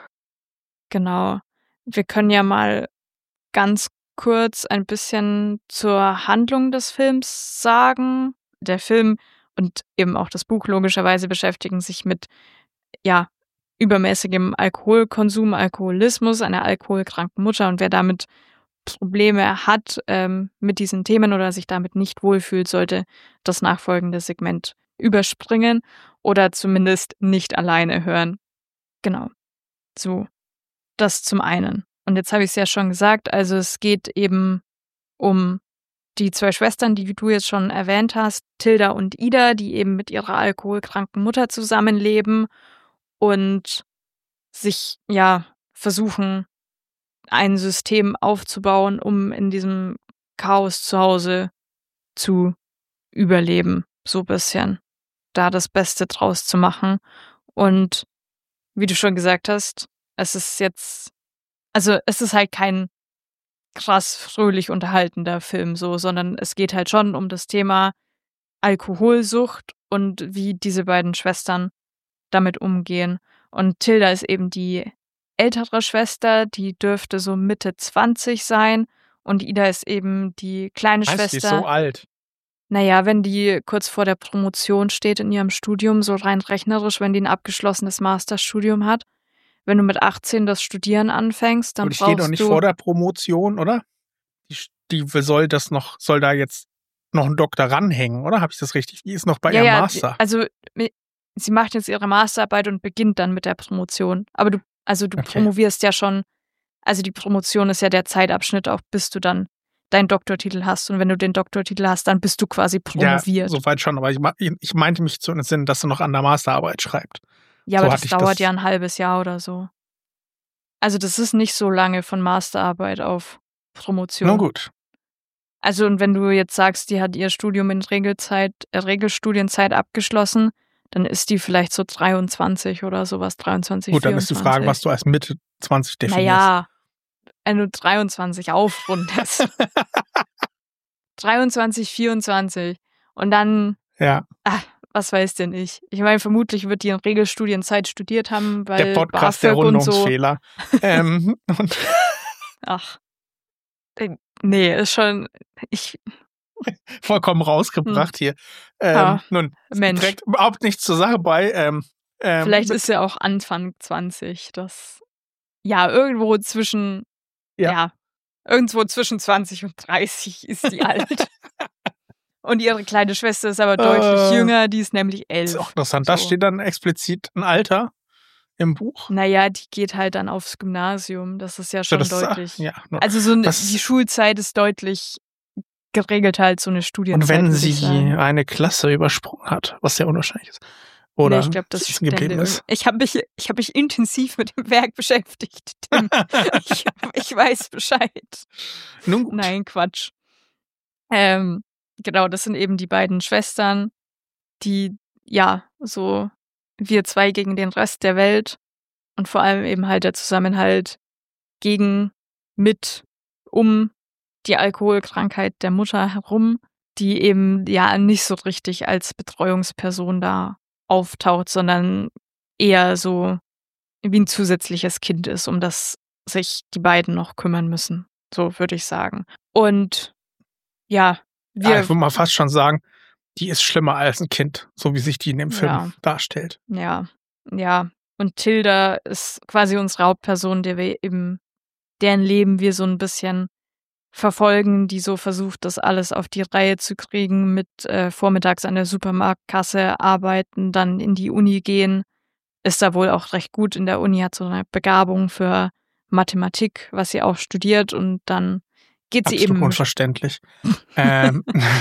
Genau. Wir können ja mal ganz kurz ein bisschen zur Handlung des Films sagen. Der Film und eben auch das Buch logischerweise beschäftigen sich mit, ja, übermäßigem Alkoholkonsum, Alkoholismus, einer alkoholkranken Mutter, und wer damit Probleme hat ähm, mit diesen Themen oder sich damit nicht wohlfühlt, sollte das nachfolgende Segment überspringen oder zumindest nicht alleine hören. Genau. So, das zum einen. Und jetzt habe ich es ja schon gesagt, also es geht eben um die zwei Schwestern, die du jetzt schon erwähnt hast, Tilda und Ida, die eben mit ihrer alkoholkranken Mutter zusammenleben und sich, ja, versuchen, ein System aufzubauen, um in diesem Chaos zu Hause zu überleben, so ein bisschen. Da das Beste draus zu machen. Und wie du schon gesagt hast, es ist jetzt, also es ist halt kein krass fröhlich unterhaltender Film so, sondern es geht halt schon um das Thema Alkoholsucht und wie diese beiden Schwestern damit umgehen. Und Tilda ist eben die ältere Schwester, die dürfte so Mitte zwanzig sein, und Ida ist eben die kleine Meinst du, die Schwester. ist so alt? Naja, wenn die kurz vor der Promotion steht in ihrem Studium, so rein rechnerisch, wenn die ein abgeschlossenes Masterstudium hat. Wenn du mit achtzehn das Studieren anfängst, dann Und ich stehe doch brauchst nicht du... vor der Promotion, oder? Die, die soll das noch, soll da jetzt noch ein Doktor ranhängen, oder? Habe ich das richtig? Die ist noch bei ja, ihrem ja, Master. also sie macht jetzt ihre Masterarbeit und beginnt dann mit der Promotion. Aber du, also du Okay. promovierst ja schon, also die Promotion ist ja der Zeitabschnitt, auch bis du dann deinen Doktortitel hast. Und wenn du den Doktortitel hast, dann bist du quasi promoviert. Ja, soweit schon, aber ich, ma- ich meinte mich zu entsinnen, dass sie noch an der Masterarbeit schreibt. Ja, so aber hatte das ich dauert das- ja ein halbes Jahr oder so. Also das ist nicht so lange von Masterarbeit auf Promotion. Na gut. Also und wenn du jetzt sagst, die hat ihr Studium in Regelzeit, äh, Regelstudienzeit abgeschlossen, dann ist die vielleicht so dreiundzwanzig oder sowas, dreiundzwanzig, Gut, dann ist die Frage, was du als Mitte zwanzig definierst. Naja, wenn du dreiundzwanzig aufrundest. dreiundzwanzig, vierundzwanzig. Und dann, Ja, ach, was weiß denn ich. Ich meine, vermutlich wird die in Regelstudienzeit studiert haben, weil der Podcast der BAföG und so. Rundungsfehler. ähm, und Ach. Äh, Nee, ist schon, ich, vollkommen rausgebracht hier. Ähm, Ja, nun, Mensch. trägt überhaupt nichts zur Sache bei. Ähm, ähm, Vielleicht mit- ist sie auch Anfang zwanzig. Das, ja, irgendwo zwischen, Ja. ja. irgendwo zwischen zwanzig und dreißig ist die alt. Und ihre kleine Schwester ist aber deutlich Äh, jünger, die ist nämlich elf. ist auch interessant. Da So. steht dann explizit ein Alter im Buch. Naja, die geht halt dann aufs Gymnasium. Das ist ja schon das, deutlich. Ja, nur- Also so eine, das- die Schulzeit ist deutlich geregelter als so eine Studienzeit. und wenn würde sie ich sagen. eine Klasse übersprungen hat, was sehr unwahrscheinlich ist. Oder Nee, ich glaube, das sitzen stände geblieben ist. irgend- Ich habe mich, ich hab mich intensiv mit dem Werk beschäftigt, Tim. ich, ich weiß Bescheid. Nun gut. Nein, Quatsch. Ähm, genau, das sind eben die beiden Schwestern, die, ja, so wir zwei gegen den Rest der Welt und vor allem eben halt der Zusammenhalt gegen, mit, um die Alkoholkrankheit der Mutter herum, die eben ja nicht so richtig als Betreuungsperson da auftaucht, sondern eher so wie ein zusätzliches Kind ist, um das sich die beiden noch kümmern müssen. So würde ich sagen. Und ja, wir, Ja, ich würde mal fast schon sagen, die ist schlimmer als ein Kind, so wie sich die in dem Film Ja. darstellt. ja, ja. Und Tilda ist quasi unsere Hauptperson, der wir eben, deren Leben wir so ein bisschen verfolgen, die so versucht, das alles auf die Reihe zu kriegen, mit äh, vormittags an der Supermarktkasse arbeiten, dann in die Uni gehen, ist da wohl auch recht gut in der Uni, hat so eine Begabung für Mathematik, was sie auch studiert und dann geht sie Absolut eben, unverständlich. ähm,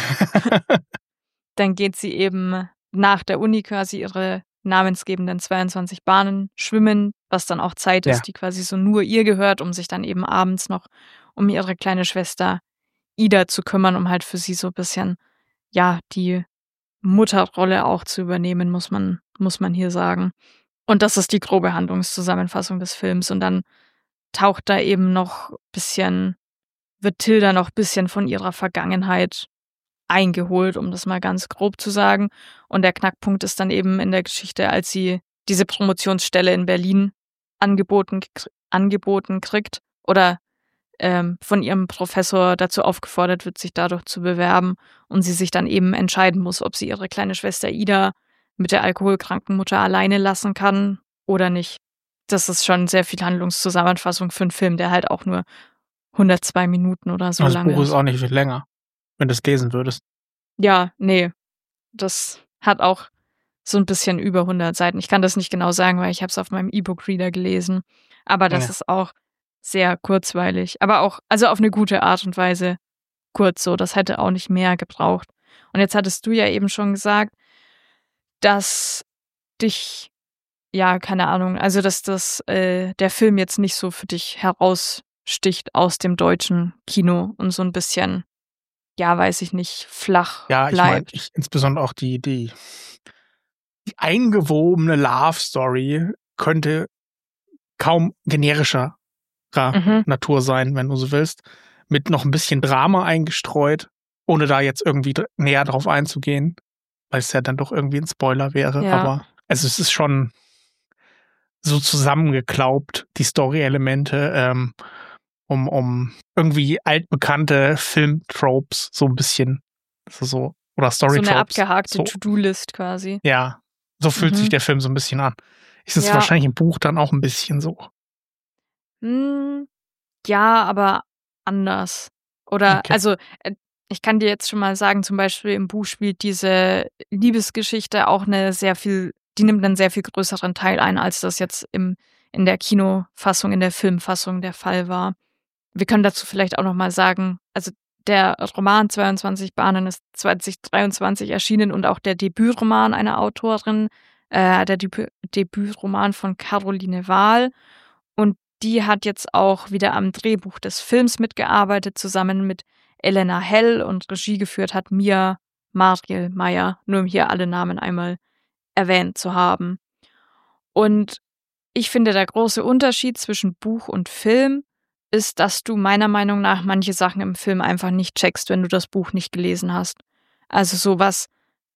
dann geht sie eben nach der Uni quasi ihre namensgebenden zweiundzwanzig Bahnen schwimmen, was dann auch Zeit ist, Ja. die quasi so nur ihr gehört, um sich dann eben abends noch um ihre kleine Schwester Ida zu kümmern, um halt für sie so ein bisschen, ja, die Mutterrolle auch zu übernehmen, muss man, muss man hier sagen. Und das ist die grobe Handlungszusammenfassung des Films. Und dann taucht da eben noch ein bisschen, wird Tilda noch ein bisschen von ihrer Vergangenheit eingeholt, um das mal ganz grob zu sagen. Und der Knackpunkt ist dann eben in der Geschichte, als sie diese Promotionsstelle in Berlin angeboten, angeboten kriegt oder ähm, von ihrem Professor dazu aufgefordert wird, sich dadurch zu bewerben und sie sich dann eben entscheiden muss, ob sie ihre kleine Schwester Ida mit der alkoholkranken Mutter alleine lassen kann oder nicht. Das ist schon sehr viel Handlungszusammenfassung für einen Film, der halt auch nur hundertzwei Minuten oder so das lange Buch ist. ist auch nicht viel länger, wenn du es lesen würdest. Ja, nee. Das hat auch so ein bisschen über hundert Seiten. Ich kann das nicht genau sagen, weil ich habe es auf meinem E-Book-Reader gelesen. Aber das Ja. ist auch sehr kurzweilig. Aber auch, also auf eine gute Art und Weise kurz so. Das hätte auch nicht mehr gebraucht. Und jetzt hattest du ja eben schon gesagt, dass dich, ja, keine Ahnung, also dass das, äh, der Film jetzt nicht so für dich heraussticht aus dem deutschen Kino und so ein bisschen, ja, weiß ich nicht, flach Ja, ich meine, bleibt. ich, insbesondere auch die, die, die eingewobene Love Story könnte kaum generischer Mhm. Natur sein, wenn du so willst. Mit noch ein bisschen Drama eingestreut, ohne da jetzt irgendwie dr- näher drauf einzugehen, weil es ja dann doch irgendwie ein Spoiler wäre. Ja. Aber also es ist schon so zusammengeklaubt, die Story-Elemente, ähm, um, um irgendwie altbekannte Film-Tropes so ein bisschen, also so, oder So eine Story-Tropes. abgehakte so, To-Do-List quasi. ja, so fühlt Mhm. sich der Film so ein bisschen an. Ist es Ja. wahrscheinlich im Buch dann auch ein bisschen so. Hm, ja, aber anders. Oder, Okay. also, äh, ich kann dir jetzt schon mal sagen, zum Beispiel im Buch spielt diese Liebesgeschichte auch eine sehr viel die nimmt einen sehr viel größeren Teil ein, als das jetzt im, in der Kinofassung, in der Filmfassung der Fall war. Wir können dazu vielleicht auch nochmal sagen, also der Roman zweiundzwanzig Bahnen ist zwanzig dreiundzwanzig erschienen und auch der Debütroman einer Autorin, äh, der Debü- Debütroman von Caroline Wahl. Und die hat jetzt auch wieder am Drehbuch des Films mitgearbeitet, zusammen mit Elena Hell, und Regie geführt hat Mia Mariel Meyer, nur um hier alle Namen einmal erwähnt zu haben. Und ich finde, der große Unterschied zwischen Buch und Film ist, dass du meiner Meinung nach manche Sachen im Film einfach nicht checkst, wenn du das Buch nicht gelesen hast. Also sowas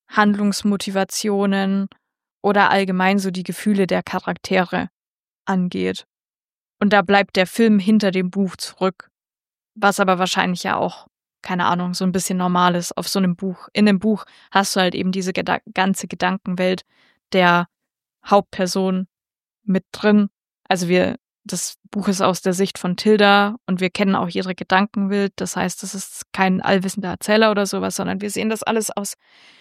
Handlungsmotivationen oder allgemein so die Gefühle der Charaktere angeht. Und da bleibt der Film hinter dem Buch zurück, was aber wahrscheinlich ja auch, keine Ahnung, so ein bisschen normal ist auf so einem Buch. In dem Buch hast du halt eben diese geda- ganze Gedankenwelt der Hauptperson mit drin. Also wir, das Buch ist aus der Sicht von Tilda und wir kennen auch ihre Gedankenwelt. Das heißt, das ist kein allwissender Erzähler oder sowas, sondern wir sehen das alles aus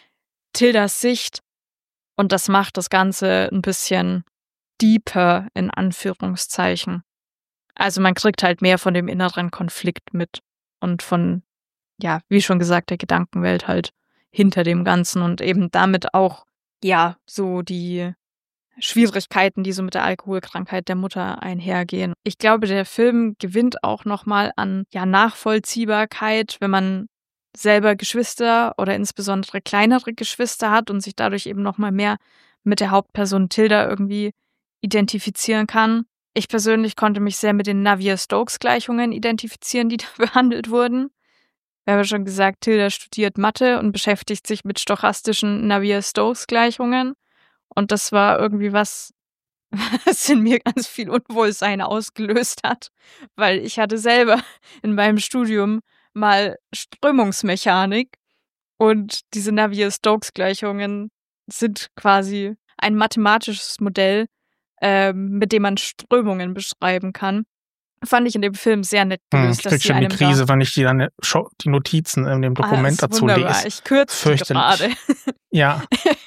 Tildas Sicht und das macht das Ganze ein bisschen deeper, in Anführungszeichen. Also man kriegt halt mehr von dem inneren Konflikt mit und von, ja, wie schon gesagt, der Gedankenwelt halt hinter dem Ganzen und eben damit auch, ja, so die Schwierigkeiten, die so mit der Alkoholkrankheit der Mutter einhergehen. Ich glaube, der Film gewinnt auch nochmal an, ja, Nachvollziehbarkeit, wenn man selber Geschwister oder insbesondere kleinere Geschwister hat und sich dadurch eben nochmal mehr mit der Hauptperson Tilda irgendwie identifizieren kann. Ich persönlich konnte mich sehr mit den Navier-Stokes-Gleichungen identifizieren, die da behandelt wurden. Wir haben ja schon gesagt, Tilda studiert Mathe und beschäftigt sich mit stochastischen Navier-Stokes-Gleichungen. Und das war irgendwie was, was in mir ganz viel Unwohlsein ausgelöst hat, weil ich hatte selber in meinem Studium mal Strömungsmechanik und diese Navier-Stokes-Gleichungen sind quasi ein mathematisches Modell, ähm, mit dem man Strömungen beschreiben kann. Fand ich in dem Film sehr nett gelöst. Hm, ich dass krieg sie schon die einem Krise, da, wenn ich die, dann die Notizen in dem Dokument ah, dazu wunderbar. lese. Ich kürze die gerade. Ja.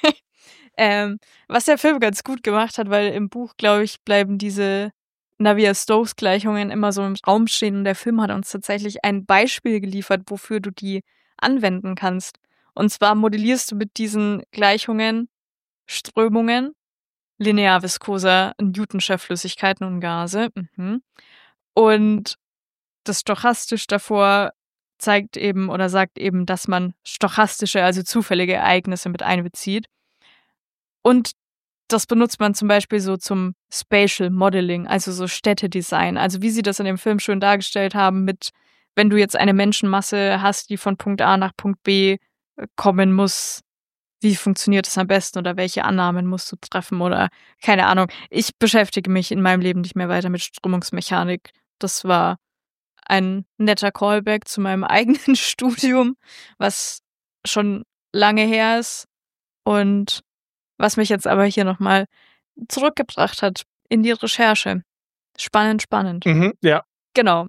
ähm, was der Film ganz gut gemacht hat, weil im Buch, glaube ich, bleiben diese Navier-Stokes-Gleichungen immer so im Raum stehen und der Film hat uns tatsächlich ein Beispiel geliefert, wofür du die anwenden kannst. Und zwar modellierst du mit diesen Gleichungen Strömungen linear-viskoser Newtonscher Flüssigkeiten und Gase. Mhm. Und das stochastisch davor zeigt eben oder sagt eben, dass man stochastische, also zufällige Ereignisse mit einbezieht. Und das benutzt man zum Beispiel so zum Spatial Modeling, also so Städtedesign. Also wie sie das in dem Film schön dargestellt haben mit, wenn du jetzt eine Menschenmasse hast, die von Punkt A nach Punkt B kommen muss, wie funktioniert das am besten oder welche Annahmen musst du treffen oder keine Ahnung. Ich beschäftige mich in meinem Leben nicht mehr weiter mit Strömungsmechanik. Das war ein netter Callback zu meinem eigenen Studium, was schon lange her ist und was mich jetzt aber hier nochmal zurückgebracht hat in die Recherche. Spannend, spannend. Mhm, ja. Genau.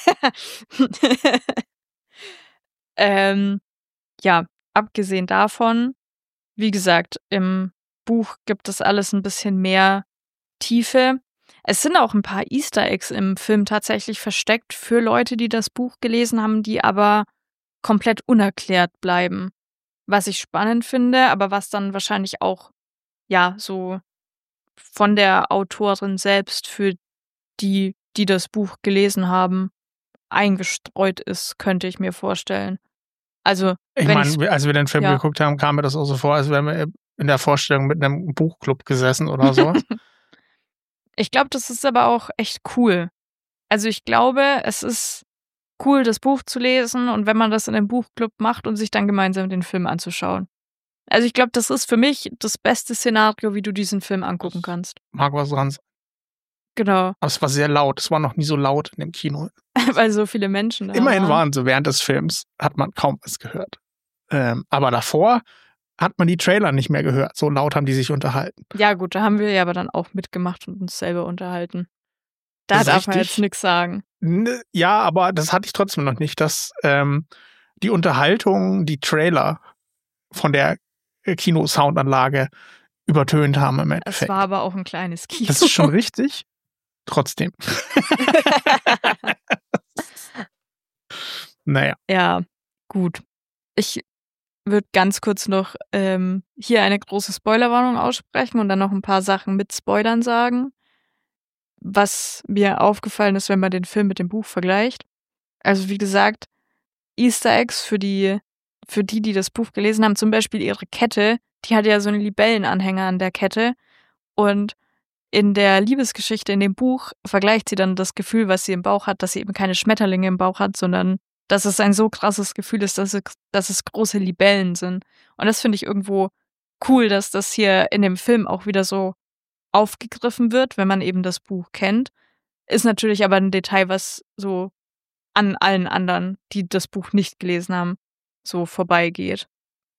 ähm, ja, abgesehen davon, wie gesagt, im Buch gibt es alles ein bisschen mehr Tiefe. Es sind auch ein paar Easter Eggs im Film tatsächlich versteckt für Leute, die das Buch gelesen haben, die aber komplett unerklärt bleiben. Was ich spannend finde, aber was dann wahrscheinlich auch, ja, so von der Autorin selbst für die, die das Buch gelesen haben, eingestreut ist, könnte ich mir vorstellen. Also, Ich wenn meine, als wir den Film ja. geguckt haben, kam mir das auch so vor, als wären wir in der Vorstellung mit einem Buchclub gesessen oder sowas. Ich glaube, das ist aber auch echt cool. Also ich glaube, es ist cool, das Buch zu lesen und wenn man das in einem Buchclub macht und sich dann gemeinsam den Film anzuschauen. Also ich glaube, das ist für mich das beste Szenario, wie du diesen Film angucken kannst. Mag was dran sein. Genau. Aber es war sehr laut. Es war noch nie so laut in dem Kino. Weil so viele Menschen da Immerhin waren. waren so während des Films, hat man kaum was gehört. Ähm, aber davor hat man die Trailer nicht mehr gehört. So laut haben die sich unterhalten. Ja gut, da haben wir ja aber dann auch mitgemacht und uns selber unterhalten. Da Das ist darf man richtig. jetzt nichts sagen. Ne, ja, aber das hatte ich trotzdem noch nicht, dass ähm, die Unterhaltung, die Trailer von der Kinosoundanlage übertönt haben im Es Endeffekt. war aber auch ein kleines Kino. Das ist schon richtig. Trotzdem. Naja. Ja, gut. Ich würde ganz kurz noch ähm, hier eine große Spoilerwarnung aussprechen und dann noch ein paar Sachen mit Spoilern sagen. Was mir aufgefallen ist, wenn man den Film mit dem Buch vergleicht. Also wie gesagt, Easter Eggs für die, für die, die das Buch gelesen haben, zum Beispiel ihre Kette, die hat ja so einen Libellenanhänger an der Kette. Und in der Liebesgeschichte in dem Buch vergleicht sie dann das Gefühl, was sie im Bauch hat, dass sie eben keine Schmetterlinge im Bauch hat, sondern dass es ein so krasses Gefühl ist, dass es, dass es große Libellen sind. Und das finde ich irgendwo cool, dass das hier in dem Film auch wieder so aufgegriffen wird, wenn man eben das Buch kennt. Ist natürlich aber ein Detail, was so an allen anderen, die das Buch nicht gelesen haben, so vorbeigeht.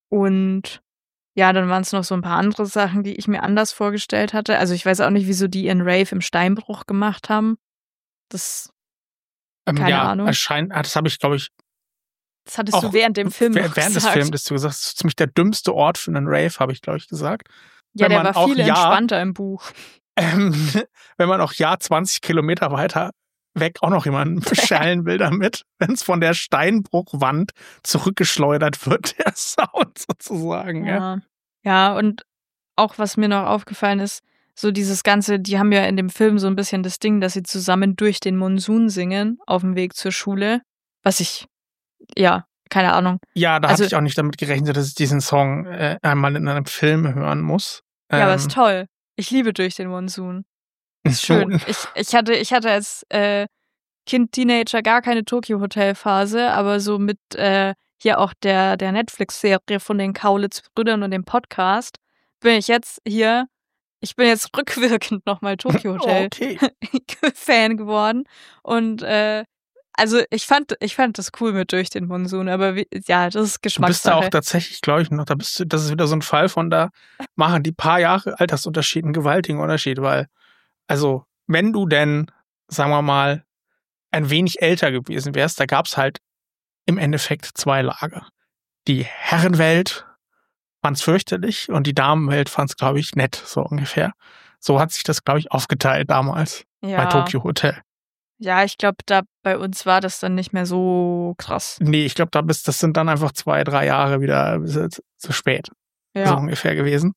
Und ja, dann waren es noch so ein paar andere Sachen, die ich mir anders vorgestellt hatte. Also ich weiß auch nicht, wieso die ihren Rave im Steinbruch gemacht haben. Das, Ähm, keine ja, Ahnung. Erscheint, das habe ich, glaube ich, Das hattest auch du während dem Film während noch des gesagt. Films, dass du gesagt hast, das ist ziemlich der dümmste Ort für einen Rave, habe ich, glaube ich, gesagt. Ja, wenn der man war auch viel ja- entspannter im Buch. Ähm, wenn man auch ja zwanzig Kilometer weiter weg auch noch jemanden beschallen will damit, wenn es von der Steinbruchwand zurückgeschleudert wird, der Sound sozusagen. Ja. Ja. Ja, und auch was mir noch aufgefallen ist, so dieses Ganze, die haben ja in dem Film so ein bisschen das Ding, dass sie zusammen durch den Monsun singen auf dem Weg zur Schule. Was ich, ja, keine Ahnung. Ja, da Also- hatte ich auch nicht damit gerechnet, dass ich diesen Song äh, einmal in einem Film hören muss. Ja, aber Ähm, ist toll. Ich liebe durch den Monsun. Ist schön. Ich, ich, hatte, ich hatte als äh, Kind, Teenager gar keine Tokyo-Hotel-Phase, aber so mit äh, hier auch der, der Netflix-Serie von den Kaulitz-Brüdern und dem Podcast bin ich jetzt hier, ich bin jetzt rückwirkend nochmal Tokyo-Hotel Okay. Fan geworden. Und äh, also ich fand, ich fand das cool mit durch den Monsun, aber wie, ja, das ist Du bist da Geschmackssache. auch tatsächlich, glaube ich, noch, da bist du, das ist wieder so ein Fall von da machen die paar Jahre Altersunterschied einen gewaltigen Unterschied, weil, also, wenn du denn, sagen wir mal, ein wenig älter gewesen wärst, da gab's halt im Endeffekt zwei Lager. Die Herrenwelt fand's fürchterlich und die Damenwelt fand's, glaube ich, nett, so ungefähr. So hat sich das, glaube ich, aufgeteilt damals bei ja. Tokyo Hotel. Ja, ich glaube, da bei uns war das dann nicht mehr so krass. Nee, ich glaube, da bist, das sind dann einfach zwei, drei Jahre wieder zu, zu spät. So Ja. ungefähr gewesen.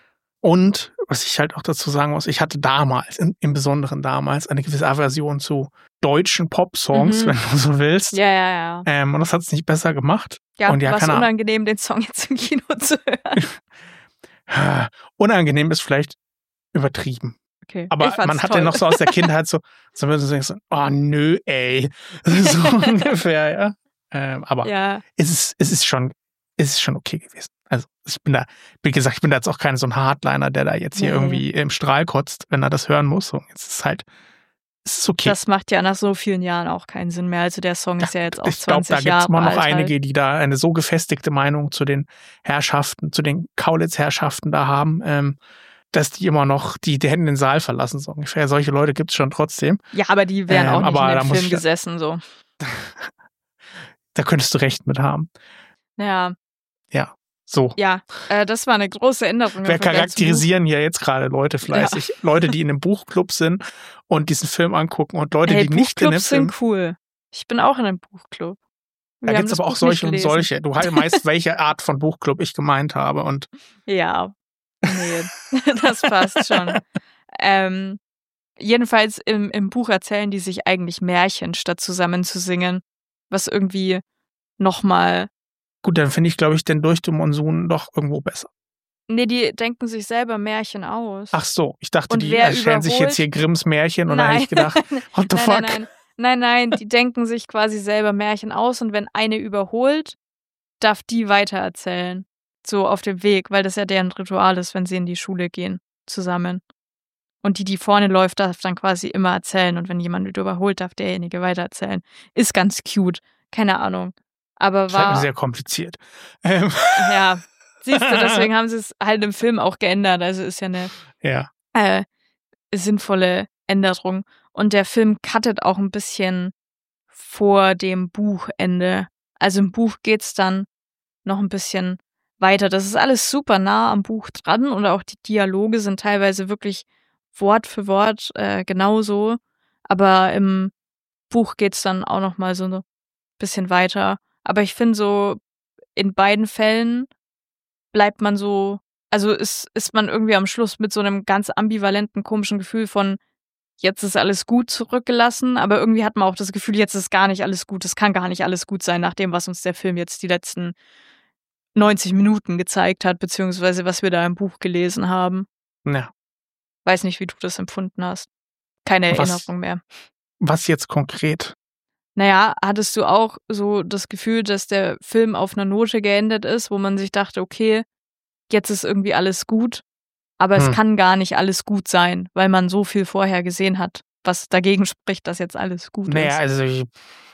Und was ich halt auch dazu sagen muss, ich hatte damals, in, im Besonderen damals, eine gewisse Aversion zu deutschen Pop-Songs, Mhm. wenn du so willst. Ja, ja, ja. Ähm, und das hat es nicht besser gemacht. Ja, Und ja, war es keine Ahnung. unangenehm, den Song jetzt im Kino zu hören. Unangenehm ist vielleicht übertrieben. Okay. Aber ich fand's man hat toll. ja noch so aus der Kindheit so, so wenn du denkst, oh nö, ey. So ungefähr, ja. Ähm, aber Ja, es ist, es ist schon, es ist schon okay gewesen. Also ich bin da, wie gesagt, ich bin da jetzt auch kein so ein Hardliner, der da jetzt hier Nee. irgendwie im Strahl kotzt, wenn er das hören muss. So, jetzt ist es halt, es ist okay. das macht ja nach so vielen Jahren auch keinen Sinn mehr. Also der Song ist ja jetzt auch ich glaube, zwanzig da gibt Jahre es immer noch alt. halt. einige, die da eine so gefestigte Meinung zu den Herrschaften, zu den Kaulitz-Herrschaften da haben, ähm, dass die immer noch, die, die hätten den Saal verlassen, so ungefähr. Solche Leute gibt es schon trotzdem. Ja, aber die wären Ähm, auch nicht aber in da dem muss Film ich- gesessen, so. Da könntest du recht mit haben. Ja, So. ja, äh, das war eine große Änderung. im Wir Vergleich zum charakterisieren hier jetzt gerade Leute fleißig. Leute, die in einem Buchclub sind und diesen Film angucken und Leute, Buch. Hey, die nicht in dem Buchclubs Film. sind cool. Ich bin auch in einem Buchclub. Wir Da haben gibt es das aber auch Buch solche nicht und gelesen. solche. Du weißt, welche Art von Buchclub ich gemeint habe. Und Ja, nee, das passt schon. Ähm, jedenfalls im, im Buch erzählen die sich eigentlich Märchen, statt zusammen zu singen, was irgendwie nochmal. gut, dann finde ich, glaube ich, den durch den Monsun doch irgendwo besser. Nee, die denken sich selber Märchen aus. Ach so, ich dachte, Und die wer erstellen sich überholt- jetzt hier Grimms Märchen und dann habe nein. ich gedacht, what the nein, fuck? nein, nein, nein, nein, die denken sich quasi selber Märchen aus und wenn eine überholt, darf die weitererzählen. So auf dem Weg, weil das ja deren Ritual ist, wenn sie in die Schule gehen, zusammen. Und die, die vorne läuft, darf dann quasi immer erzählen und wenn jemand wieder überholt, darf derjenige weitererzählen. Ist ganz cute, keine Ahnung. Aber Das ist halt war, sehr kompliziert. Ähm, ja, siehst du, deswegen haben sie es halt im Film auch geändert. Also ist ja eine ja. äh, sinnvolle Änderung. Und der Film cuttet auch ein bisschen vor dem Buchende. Also im Buch geht's dann noch ein bisschen weiter. Das ist alles super nah am Buch dran und auch die Dialoge sind teilweise wirklich Wort für Wort äh, genauso. Aber im Buch geht's dann auch noch mal so ein bisschen weiter. Aber ich finde so, in beiden Fällen bleibt man so, also ist, ist man irgendwie am Schluss mit so einem ganz ambivalenten, komischen Gefühl von, jetzt ist alles gut zurückgelassen, aber irgendwie hat man auch das Gefühl, jetzt ist gar nicht alles gut. Es kann gar nicht alles gut sein, nach dem, was uns der Film jetzt die letzten neunzig Minuten gezeigt hat, beziehungsweise was wir da im Buch gelesen haben. Ja. Weiß nicht, wie du das empfunden hast. Keine Was- Erinnerung mehr. Was jetzt konkret? Naja, hattest du auch so das Gefühl, dass der Film auf einer Note geendet ist, wo man sich dachte, okay, jetzt ist irgendwie alles gut, aber Hm. es kann gar nicht alles gut sein, weil man so viel vorher gesehen hat, was dagegen spricht, dass jetzt alles gut Naja, ist. also ich,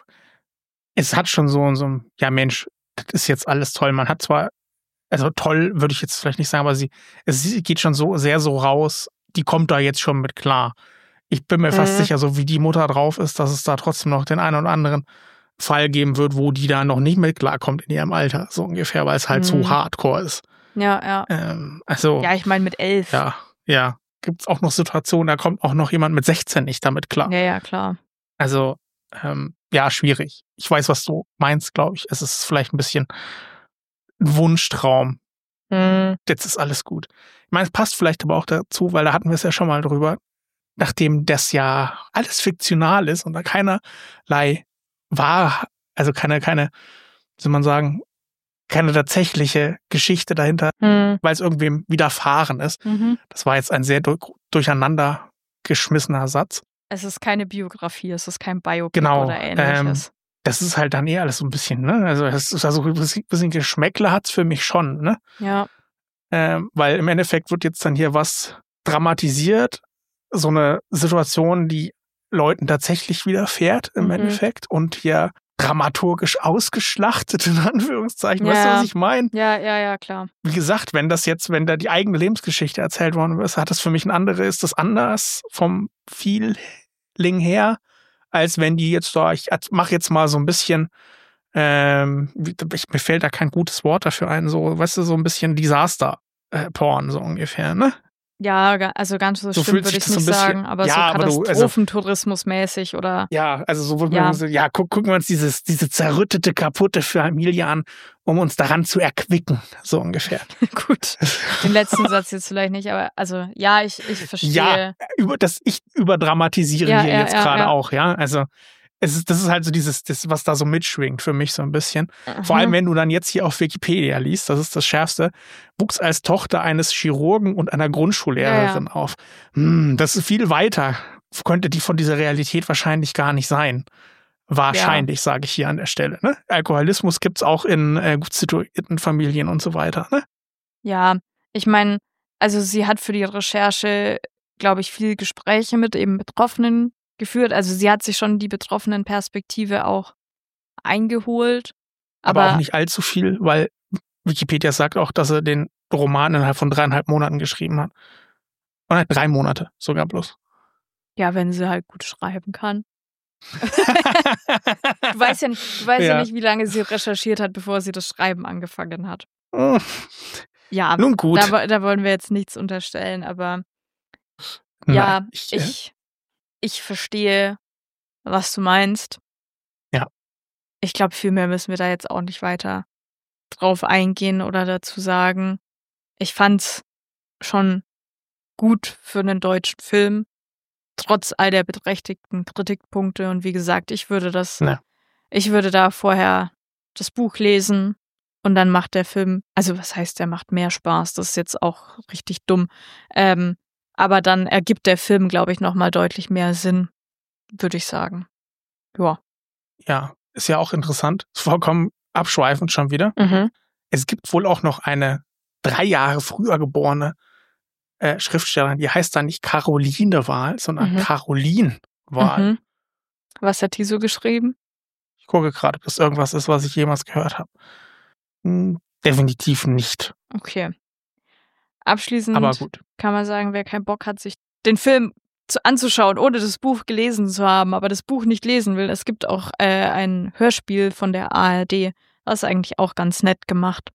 es hat schon so, so ein, ja Mensch, das ist jetzt alles toll. Man hat zwar, also toll würde ich jetzt vielleicht nicht sagen, aber sie, es geht schon so sehr so raus, die kommt da jetzt schon mit klar. Ich bin mir fast Mhm. sicher, so wie die Mutter drauf ist, dass es da trotzdem noch den einen oder anderen Fall geben wird, wo die da noch nicht mit klarkommt in ihrem Alter, so ungefähr, weil es halt Mhm. so hardcore ist. Ja, ja. Ähm, also, Ja, ich meine mit elf. ja, ja. Gibt es auch noch Situationen, da kommt auch noch jemand mit sechzehn nicht damit klar. Ja, ja, klar. Also, ähm, ja, schwierig. Ich weiß, was du meinst, glaube ich. Es ist vielleicht ein bisschen ein Wunschtraum. Mhm. Jetzt ist alles gut. Ich meine, es passt vielleicht aber auch dazu, weil da hatten wir es ja schon mal drüber, nachdem das ja alles fiktional ist und da keinerlei wahr, also keine, keine, wie soll man sagen, keine tatsächliche Geschichte dahinter, Mhm. weil es irgendwem widerfahren ist. Mhm. Das war jetzt ein sehr durch, durcheinander geschmissener Satz. Es ist keine Biografie, es ist kein Biopic Genau, oder ähnliches. Das ist halt dann eher alles so ein bisschen, ne? Also es ist also ein bisschen, bisschen Geschmäckle hat's für mich schon, ne? Ja. Ähm, weil im Endeffekt wird jetzt dann hier was dramatisiert, so eine Situation, die Leuten tatsächlich widerfährt im Mhm. Endeffekt und hier dramaturgisch ausgeschlachtet, in Anführungszeichen. Weißt du, Ja. was ich meine? Ja, ja, ja, klar. Wie gesagt, wenn das jetzt, wenn da die eigene Lebensgeschichte erzählt worden ist, hat das für mich ein andere, ist das anders vom Feeling her, als wenn die jetzt da, ich mache jetzt mal so ein bisschen, ähm, ich, mir fällt da kein gutes Wort dafür ein, so, weißt du, so ein bisschen Disaster-Porn, so ungefähr, ne? Ja, ga- also ganz so, So schlimm fühlt würde sich ich das so nicht ein bisschen- sagen, aber Ja, so aber du- also- Katastrophentourismus-mäßig oder Ja, also so, wird Ja. man so ja, guck, gucken wir uns dieses, diese zerrüttete, kaputte Familie an, um uns daran zu erquicken, so ungefähr. gut. Den letzten Satz jetzt vielleicht nicht, aber also ja, ich, ich verstehe. Ja, über das ich überdramatisiere Ja, hier ja, jetzt ja, gerade ja. auch, ja. Also es ist, das ist halt so dieses, das, was da so mitschwingt für mich so ein bisschen. Vor Mhm. allem, wenn du dann jetzt hier auf Wikipedia liest, das ist das Schärfste, wuchs als Tochter eines Chirurgen und einer Grundschullehrerin auf. Hm, das ist viel weiter. Könnte die von dieser Realität wahrscheinlich gar nicht sein. Wahrscheinlich, sage ich hier an der Stelle. Ne? Alkoholismus gibt's auch in äh, gut situierten Familien und so weiter. Ne? Ja, ich meine, also sie hat für die Recherche, glaube ich, viel Gespräche mit eben Betroffenen geführt. Also sie hat sich schon die betroffenen Perspektive auch eingeholt. Aber, Aber, auch nicht allzu viel, weil Wikipedia sagt auch, dass er den Roman innerhalb von dreieinhalb Monaten geschrieben hat. Oder drei Monate sogar bloß. ja, wenn sie halt gut schreiben kann. Du weißt ja nicht, du weißt ja. Ja. nicht, wie lange sie recherchiert hat, bevor sie das Schreiben angefangen hat. Hm, Ja, Nun gut. da, wo- da wollen wir jetzt nichts unterstellen, aber Nein, ja, ich, äh, ich, ich verstehe, was du meinst. Ja. Ich glaube, viel mehr müssen wir da jetzt auch nicht weiter drauf eingehen oder dazu sagen. Ich fand's schon gut für einen deutschen Film, trotz all der berechtigten Kritikpunkte. Und wie gesagt, ich würde das, Ja. ich würde da vorher das Buch lesen und dann macht der Film, also was heißt, der macht mehr Spaß? Das ist jetzt auch richtig dumm. Ähm, aber dann ergibt der Film, glaube ich, nochmal deutlich mehr Sinn, würde ich sagen. Ja. ja, ist ja auch interessant. Ist vollkommen abschweifend schon wieder. Mhm. Es gibt wohl auch noch eine drei Jahre früher geborene äh, Schriftstellerin, die heißt dann nicht Caroline Wahl, sondern Mhm. Caroline Wahl. Mhm. Was hat die so geschrieben? Ich gucke gerade, ob das irgendwas ist, was ich jemals gehört habe. Hm, definitiv nicht. Okay. Abschließend Aber gut. kann man sagen, wer keinen Bock hat, sich den Film zu, anzuschauen, ohne das Buch gelesen zu haben, aber das Buch nicht lesen will. Es gibt auch äh, ein Hörspiel von der A R D, das ist eigentlich auch ganz nett gemacht.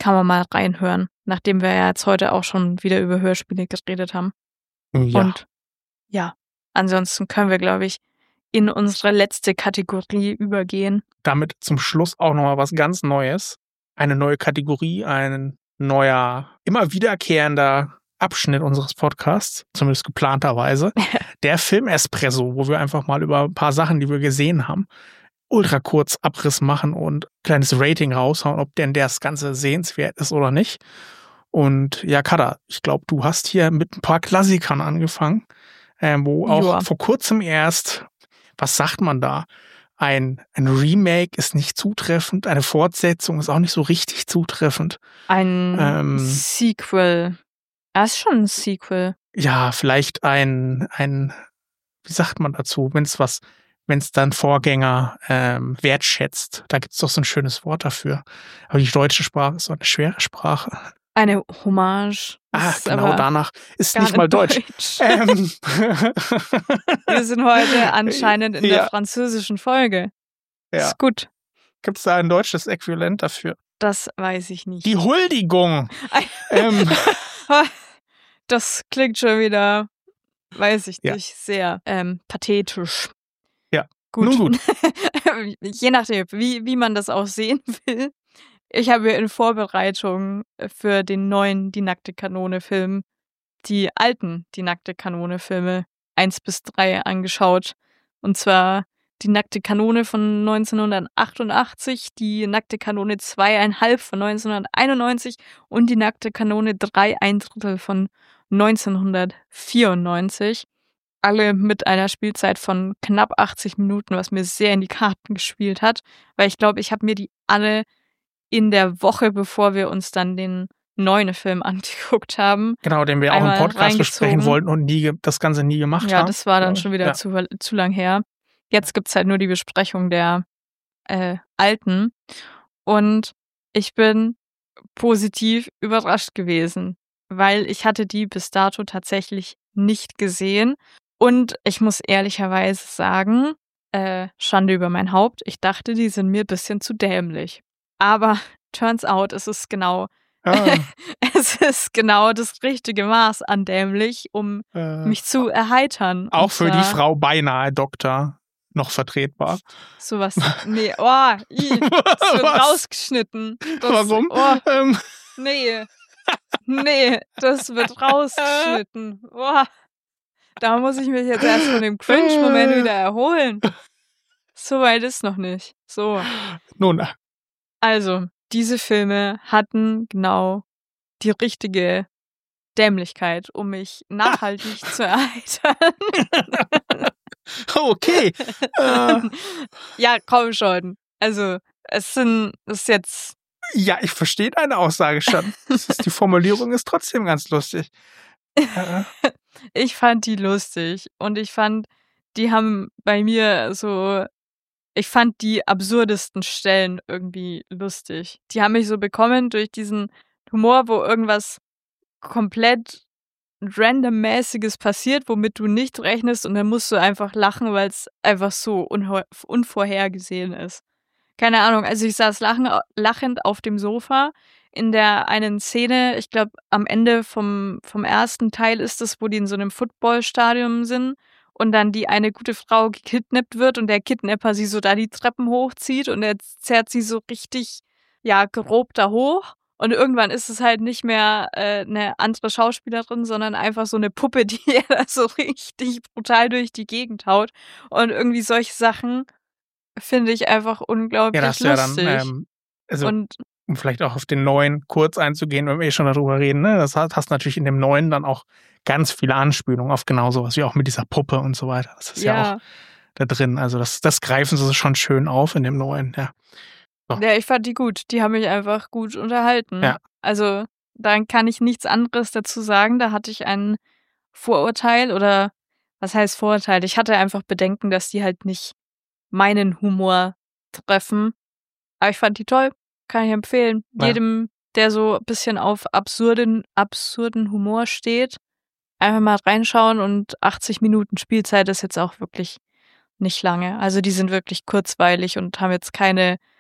kann man mal reinhören, nachdem wir ja jetzt heute auch schon wieder über Hörspiele geredet haben. Ja. Und ja, ansonsten können wir, glaube ich, in unsere letzte Kategorie übergehen. Damit zum Schluss auch nochmal was ganz Neues. Eine neue Kategorie, ein neuer, immer wiederkehrender Abschnitt unseres Podcasts, zumindest geplanterweise. Der Film-Espresso, wo wir einfach mal über ein paar Sachen, die wir gesehen haben, ultra kurz Abriss machen und ein kleines Rating raushauen, ob denn das Ganze sehenswert ist oder nicht. Und ja, Kada, ich glaube, du hast hier mit ein paar Klassikern angefangen, äh, wo auch Joa. vor kurzem erst, was sagt man da? Ein, ein Remake ist nicht zutreffend, eine Fortsetzung ist auch nicht so richtig zutreffend. Ein Ähm. Sequel. Er ist schon ein Sequel. Ja, vielleicht ein, ein, wie sagt man dazu, wenn es was, wenn es dann Vorgänger ähm, wertschätzt. Da gibt es doch so ein schönes Wort dafür. Aber die deutsche Sprache ist so eine schwere Sprache. Eine Hommage. Ah, Ist genau, aber danach ist gar nicht mal Deutsch. Deutsch. Ähm. Wir sind heute anscheinend in Ja. der französischen Folge. Ja. Ist gut. Gibt es da ein deutsches Äquivalent dafür? Das weiß ich nicht. Die Huldigung. ähm, Das klingt schon wieder, weiß ich Ja. nicht, sehr ähm, pathetisch. Ja. Gut. Nun gut. Je nachdem, wie, wie man das auch sehen will. Ich habe mir in Vorbereitung für den neuen Die nackte Kanone-Film die alten Die nackte Kanone-Filme eins bis drei angeschaut. Und zwar Die nackte Kanone von neunzehnhundertachtundachtzig, Die nackte Kanone zwei Komma fünf von neunzehnhunderteinundneunzig und Die nackte Kanone drei ein Drittel von neunzehnhundertvierundneunzig. Alle mit einer Spielzeit von knapp achtzig Minuten, was mir sehr in die Karten gespielt hat. Weil ich glaube, ich habe mir die alle in der Woche, bevor wir uns dann den neuen Film angeguckt haben. Genau, den wir auch im Einmal Podcast besprechen reingezogen. wollten und nie, ge- das Ganze nie gemacht Ja, haben. das war dann schon wieder Ja. zu, zu lang her. Jetzt gibt's halt nur die Besprechung der äh, alten. Und ich bin positiv überrascht gewesen, weil ich hatte die bis dato tatsächlich nicht gesehen. Und ich muss ehrlicherweise sagen, äh, Schande über mein Haupt, ich dachte, die sind mir ein bisschen zu dämlich. Aber turns out, es ist genau, Ah, es ist genau das richtige Maß an dämlich, um äh, mich zu erheitern. auch Und für die zwar Frau beinahe Doktor noch vertretbar. Sowas. Nee, oh, i, das wird Was? rausgeschnitten. Das, Warum? Oh, Ähm, nee. Nee, das wird rausgeschnitten. Oh, da muss ich mich jetzt erst von dem Cringe-Moment wieder erholen. So weit ist noch nicht. So. nun, Also, diese Filme hatten genau die richtige Dämlichkeit, um mich nachhaltig zu erheitern. okay. äh, Ja, komm schon. Also, es sind, es ist jetzt, ja, ich verstehe deine Aussage schon. Das ist, die Formulierung ist trotzdem ganz lustig. Äh, ich fand die lustig und ich fand, die haben bei mir so, ich fand die absurdesten Stellen irgendwie lustig. Die haben mich so bekommen durch diesen Humor, wo irgendwas komplett randommäßiges passiert, womit du nicht rechnest und dann musst du einfach lachen, weil es einfach so unho- unvorhergesehen ist. Keine Ahnung, also ich saß lachen, lachend auf dem Sofa in der einen Szene, ich glaube am Ende vom, vom ersten Teil ist es, wo die in so einem Footballstadion sind und dann die eine gute Frau gekidnappt wird und der Kidnapper sie so da die Treppen hochzieht und er zerrt sie so richtig, ja, grob da hoch. Und irgendwann ist es halt nicht mehr äh, eine andere Schauspielerin, sondern einfach so eine Puppe, die er da so richtig brutal durch die Gegend haut. Und irgendwie solche Sachen finde ich einfach unglaublich ja, das ist ja dann, lustig. ähm, also, Und um vielleicht auch auf den neuen kurz einzugehen, wenn wir eh schon darüber reden, ne? Das hast, hast natürlich in dem neuen dann auch ganz viele Anspielungen auf genau sowas, wie auch mit dieser Puppe und so weiter. Das ist ja, ja, auch da drin. Also das, das greifen sie schon schön auf in dem neuen, ja. So. ja, ich fand die gut. Die haben mich einfach gut unterhalten. Ja. Also, dann kann ich nichts anderes dazu sagen. Da hatte ich ein Vorurteil oder was heißt Vorurteil? Ich hatte einfach Bedenken, dass die halt nicht meinen Humor treffen. Aber ich fand die toll. Kann ich empfehlen. Ja. Jedem, der so ein bisschen auf absurden, absurden Humor steht, einfach mal reinschauen und achtzig Minuten Spielzeit ist jetzt auch wirklich nicht lange. Also die sind wirklich kurzweilig und haben jetzt keine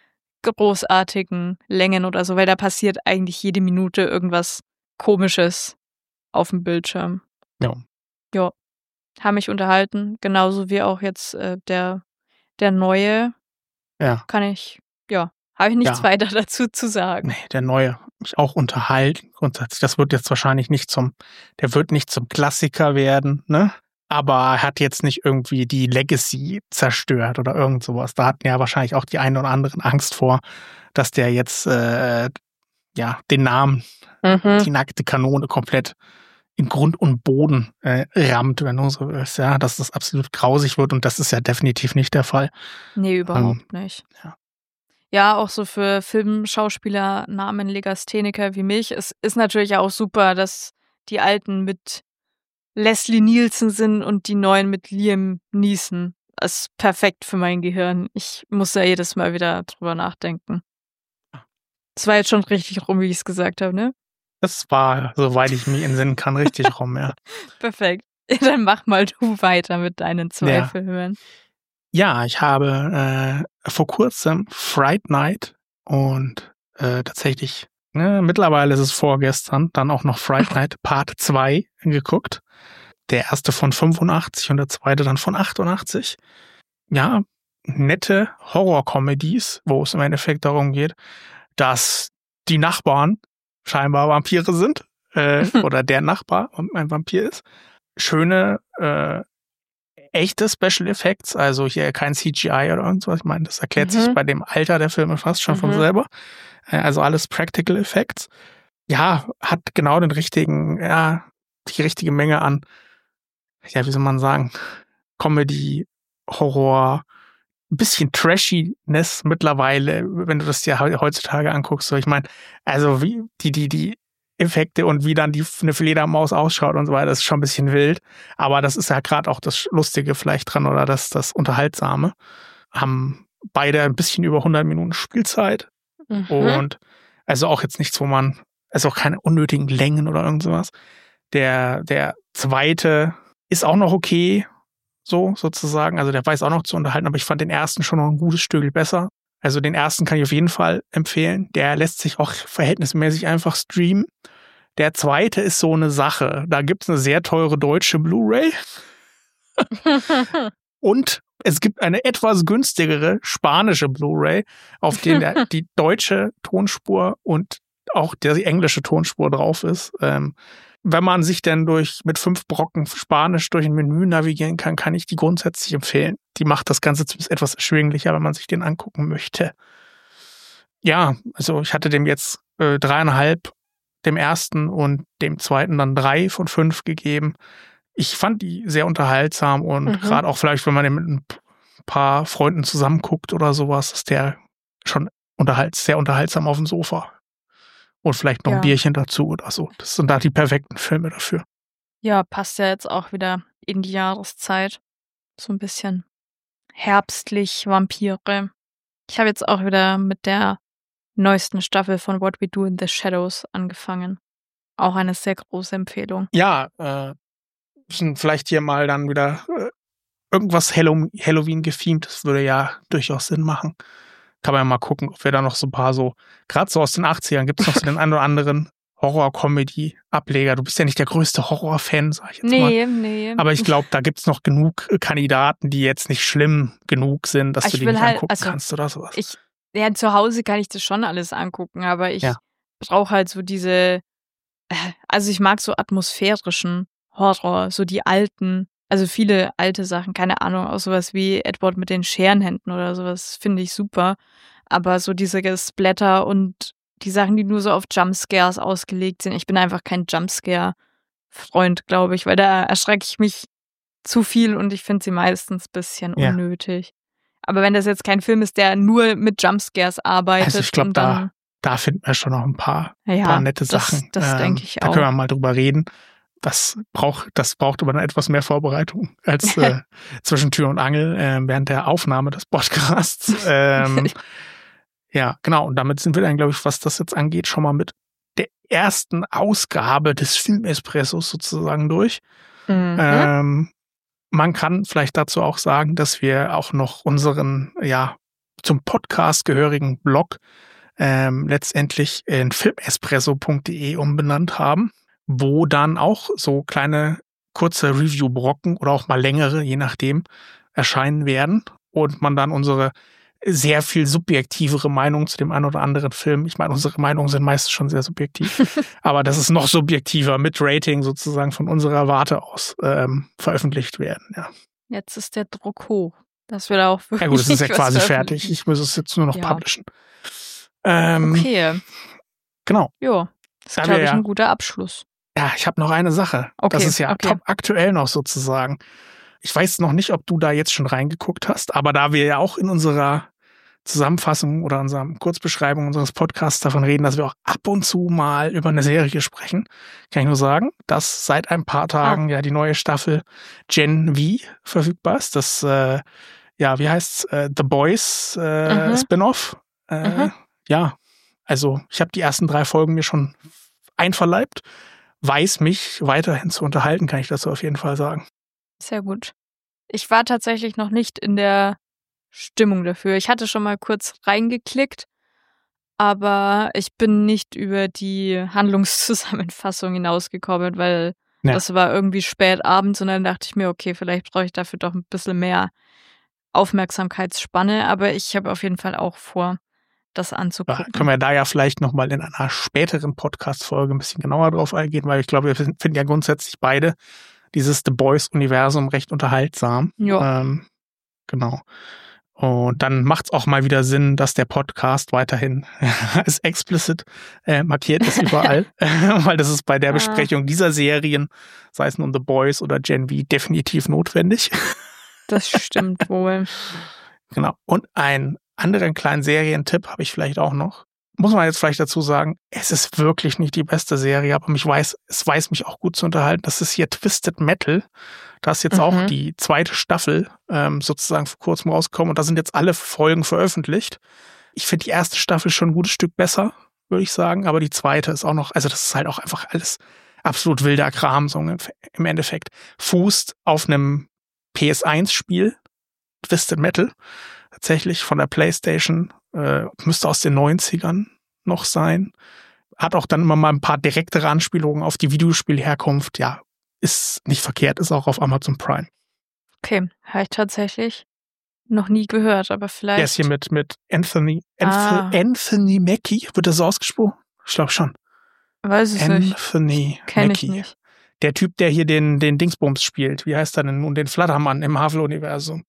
großartigen Längen oder so, weil da passiert eigentlich jede Minute irgendwas Komisches auf dem Bildschirm. Ja. Ja, haben mich unterhalten, genauso wie auch jetzt äh, der, der neue, Ja. kann ich, ja, habe ich nichts Ja. weiter dazu zu sagen. Nee, der neue mich auch unterhalten. Grundsätzlich, das wird jetzt wahrscheinlich nicht zum, der wird nicht zum Klassiker werden, ne? Aber er hat jetzt nicht irgendwie die Legacy zerstört oder irgend sowas. Da hatten ja wahrscheinlich auch die einen oder anderen Angst vor, dass der jetzt äh, ja den Namen, Mhm. die nackte Kanone komplett in Grund und Boden äh, rammt, wenn du so willst, ja, dass das absolut grausig wird und das ist ja definitiv nicht der Fall. Nee, überhaupt Ähm, nicht. ja. Ja, auch so für Filmschauspieler, Namen Legastheniker wie mich. Es ist natürlich auch super, dass die Alten mit Leslie Nielsen sind und die Neuen mit Liam Neeson. Das ist perfekt für mein Gehirn. Ich muss da jedes Mal wieder drüber nachdenken. Das war jetzt schon richtig rum, wie ich es gesagt habe, ne? Das war, soweit ich mich entsinnen kann, richtig rum, ja. Perfekt. Dann mach mal du weiter mit deinen zwei Ja. Filmen. Ja, ich habe äh, vor kurzem Fright Night und äh, tatsächlich, ne, mittlerweile ist es vorgestern, dann auch noch Fright Night Part zwei geguckt. Der erste von fünfundachtzig und der zweite dann von achtundachtzig. Ja, nette Horror-Comedies, wo es im Endeffekt darum geht, dass die Nachbarn scheinbar Vampire sind äh, oder der Nachbar ein Vampir ist. Schöne, äh, echte Special Effects, also hier kein C G I oder irgendwas. Ich meine, das erklärt Mhm. sich bei dem Alter der Filme fast schon von Mhm. selber. Äh, Also alles Practical Effects. Ja, hat genau den richtigen, ja, die richtige Menge an, ja, wie soll man sagen, Comedy, Horror, ein bisschen Trashiness mittlerweile, wenn du das dir he- heutzutage anguckst. So, ich meine, also wie die, die, die Effekte und wie dann die eine Fledermaus ausschaut und so weiter, das ist schon ein bisschen wild. Aber das ist ja gerade auch das Lustige vielleicht dran oder das, das Unterhaltsame. Haben beide ein bisschen über hundert Minuten Spielzeit. Mhm. Und also auch jetzt nichts, wo man, also auch keine unnötigen Längen oder irgend sowas. Der, der zweite ist auch noch okay, so sozusagen. Also der weiß auch noch zu unterhalten, aber ich fand den ersten schon noch ein gutes Stück besser. Also den ersten kann ich auf jeden Fall empfehlen. Der lässt sich auch verhältnismäßig einfach streamen. Der zweite ist so eine Sache. Da gibt es eine sehr teure deutsche Blu-ray. Und es gibt eine etwas günstigere spanische Blu-ray, auf der der, die deutsche Tonspur und auch die englische Tonspur drauf ist. Ähm, wenn man sich denn durch mit fünf Brocken Spanisch durch ein Menü navigieren kann, kann ich die grundsätzlich empfehlen. Die macht das Ganze zumindest etwas erschwinglicher, wenn man sich den angucken möchte. Ja, also ich hatte dem jetzt äh, dreieinhalb, dem ersten und dem zweiten dann drei von fünf gegeben. Ich fand die sehr unterhaltsam und Mhm. gerade auch vielleicht, wenn man den mit ein paar Freunden zusammen guckt oder sowas, ist der schon unterhalt, sehr unterhaltsam auf dem Sofa. Und vielleicht noch ein Ja. Bierchen dazu oder so. Das sind da die perfekten Filme dafür. Ja, passt ja jetzt auch wieder in die Jahreszeit. So ein bisschen herbstlich, Vampire. Ich habe jetzt auch wieder mit der neuesten Staffel von What We Do in the Shadows angefangen. Auch eine sehr große Empfehlung. Ja, äh, müssen vielleicht hier mal dann wieder äh, irgendwas Hallow- Halloween gefeamt. Das würde ja durchaus Sinn machen. Kann man ja mal gucken, ob wir da noch so ein paar so, gerade so aus den achtzigern, gibt es noch so den einen oder anderen Horror-Comedy-Ableger. Du bist ja nicht der größte Horror-Fan, sag ich jetzt mal. Nee, nee. Aber ich glaube, da gibt es noch genug Kandidaten, die jetzt nicht schlimm genug sind, dass Ich du die will nicht halt- angucken also, kannst oder sowas. Ich, ja, zu Hause kann ich das schon alles angucken, aber ich Ja. brauche halt so diese, äh, also ich mag so atmosphärischen Horror, so die alten, also viele alte Sachen, keine Ahnung, auch sowas wie Edward mit den Scherenhänden oder sowas, finde ich super. Aber so diese Splatter und die Sachen, die nur so auf Jumpscares ausgelegt sind, ich bin einfach kein Jumpscare-Freund, glaube ich, weil da erschrecke ich mich zu viel und ich finde sie meistens ein bisschen Ja. unnötig. Aber wenn das jetzt kein Film ist, der nur mit Jumpscares arbeitet, Also ich glaube, und dann, da, da finden wir schon noch ein paar, ja, paar nette das, Sachen. das Ähm, denke ich da auch. können wir mal drüber reden. Das braucht, das braucht aber dann etwas mehr Vorbereitung als äh, zwischen Tür und Angel äh, während der Aufnahme des Podcasts. Ähm, ja, genau. Und damit sind wir dann, glaube ich, was das jetzt angeht, schon mal mit der ersten Ausgabe des Filmespressos sozusagen durch. Mhm. Ähm, man kann vielleicht dazu auch sagen, dass wir auch noch unseren, ja, zum Podcast gehörigen Blog ähm, letztendlich in filmespresso punkt de umbenannt haben, wo dann auch so kleine kurze Review-Brocken oder auch mal längere, je nachdem, erscheinen werden und man dann unsere sehr viel subjektivere Meinung zu dem einen oder anderen Film. Ich meine, unsere Meinungen sind meistens schon sehr subjektiv, aber das ist noch subjektiver mit Rating sozusagen von unserer Warte aus ähm, veröffentlicht werden. Ja. Jetzt ist der Druck hoch. Das wird auch wirklich. Ja gut, es ist ja was quasi fertig. veröffentlichen. Ich muss es jetzt nur noch Ja. publishen. Ähm, Okay, Genau. ja. Das Da ist, wir glaube ich, ja- ein guter Abschluss. Ja, ich habe noch eine Sache. Okay, Das ist ja okay. top aktuell noch sozusagen. Ich weiß noch nicht, ob du da jetzt schon reingeguckt hast, aber da wir ja auch in unserer Zusammenfassung oder unserer Kurzbeschreibung unseres Podcasts davon reden, dass wir auch ab und zu mal über eine Serie sprechen, kann ich nur sagen, dass seit ein paar Tagen ja die neue Staffel Gen V verfügbar ist. Das, äh, ja, wie heißt's? Äh, The Boys äh, Mhm. Spin-off. Äh, Mhm. Ja, also ich habe die ersten drei Folgen mir schon einverleibt. Weiß mich weiterhin zu unterhalten, kann ich dazu auf jeden Fall sagen. Sehr gut. Ich war tatsächlich noch nicht in der Stimmung dafür. Ich hatte schon mal kurz reingeklickt, aber ich bin nicht über die Handlungszusammenfassung hinausgekommen, weil Ja. das war irgendwie spät abends und dann dachte ich mir, okay, vielleicht brauche ich dafür doch ein bisschen mehr Aufmerksamkeitsspanne, aber ich habe auf jeden Fall auch vor, das Da anzugucken. können wir da ja vielleicht nochmal in einer späteren Podcast-Folge ein bisschen genauer drauf eingehen, weil ich glaube, wir finden ja grundsätzlich beide dieses The Boys-Universum recht unterhaltsam. Ja. Ähm, genau. Und dann macht es auch mal wieder Sinn, dass der Podcast weiterhin als explicit äh, markiert ist überall, weil das ist bei der Ah. Besprechung dieser Serien, sei es nun The Boys oder Gen V, definitiv notwendig. Das stimmt wohl. Genau. Und einen anderen kleinen Serientipp habe ich vielleicht auch noch. Muss man jetzt vielleicht dazu sagen, es ist wirklich nicht die beste Serie, aber mich weiß, es weiß mich auch gut zu unterhalten. Das ist hier Twisted Metal. Da ist jetzt Mhm. auch die zweite Staffel ähm, sozusagen vor kurzem rausgekommen und da sind jetzt alle Folgen veröffentlicht. Ich finde die erste Staffel schon ein gutes Stück besser, würde ich sagen, aber die zweite ist auch noch, also das ist halt auch einfach alles absolut wilder Kram, so im im Endeffekt. Fußt auf einem P S eins Spiel, Twisted Metal, tatsächlich von der PlayStation, äh, müsste aus den neunzigern noch sein. Hat auch dann immer mal ein paar direktere Anspielungen auf die Videospielherkunft. Ja, ist nicht verkehrt, ist auch auf Amazon Prime. Okay, habe ich tatsächlich noch nie gehört, aber vielleicht. Der ist hier mit, mit Anthony, Ah. Anthony, Anthony Mackie, wird das so ausgesprochen? Ich glaube schon. Weiß es nicht. Anthony Kenne ich Mackie. nicht. Der Typ, der hier den, den Dingsbums spielt. Wie heißt er denn nun? Den Flattermann im Marvel-Universum.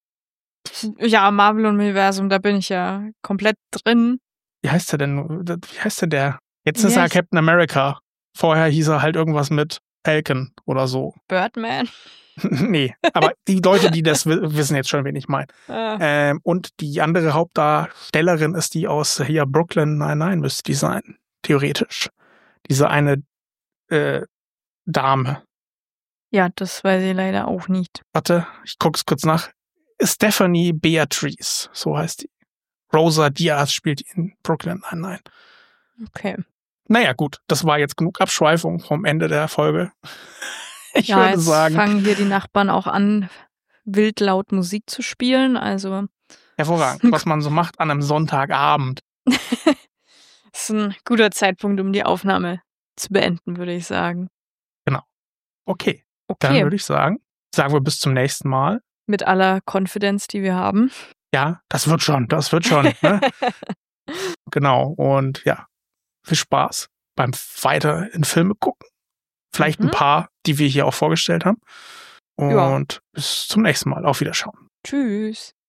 Ja, Marvel-Universum, da bin ich ja komplett drin. Wie heißt er denn? Wie heißt denn der? Jetzt Ja, ist er ich- Captain America. Vorher hieß er halt irgendwas mit Falcon oder so. Birdman. Nee, aber die Leute, die das wi- wissen jetzt schon, wen ich meine. Ah, Ähm, und die andere Hauptdarstellerin ist die aus hier Brooklyn Nine-Nine, müsste die sein. Theoretisch. Diese eine äh, Dame. ja, das weiß ich leider auch nicht. Warte, ich guck's kurz nach. Stephanie Beatrice, so heißt die. Rosa Diaz spielt in Brooklyn Nine-Nine. Okay. Naja, gut, das war jetzt genug Abschweifung vom Ende der Folge. Ich ja, würde jetzt sagen, fangen hier die Nachbarn auch an, wild laut Musik zu spielen. Also, hervorragend, was man so macht an einem Sonntagabend. das ist ein guter Zeitpunkt, um die Aufnahme zu beenden, würde ich sagen. Okay, dann Okay, würde ich sagen, sagen wir bis zum nächsten Mal. mit aller Confidence, die wir haben. Ja, das wird schon, das wird schon. Ne? Genau, und ja, viel Spaß beim weiter in Filme gucken. Vielleicht Mhm. ein paar, die wir hier auch vorgestellt haben. Ja. Und bis zum nächsten Mal. Auf Wiederschauen. Tschüss.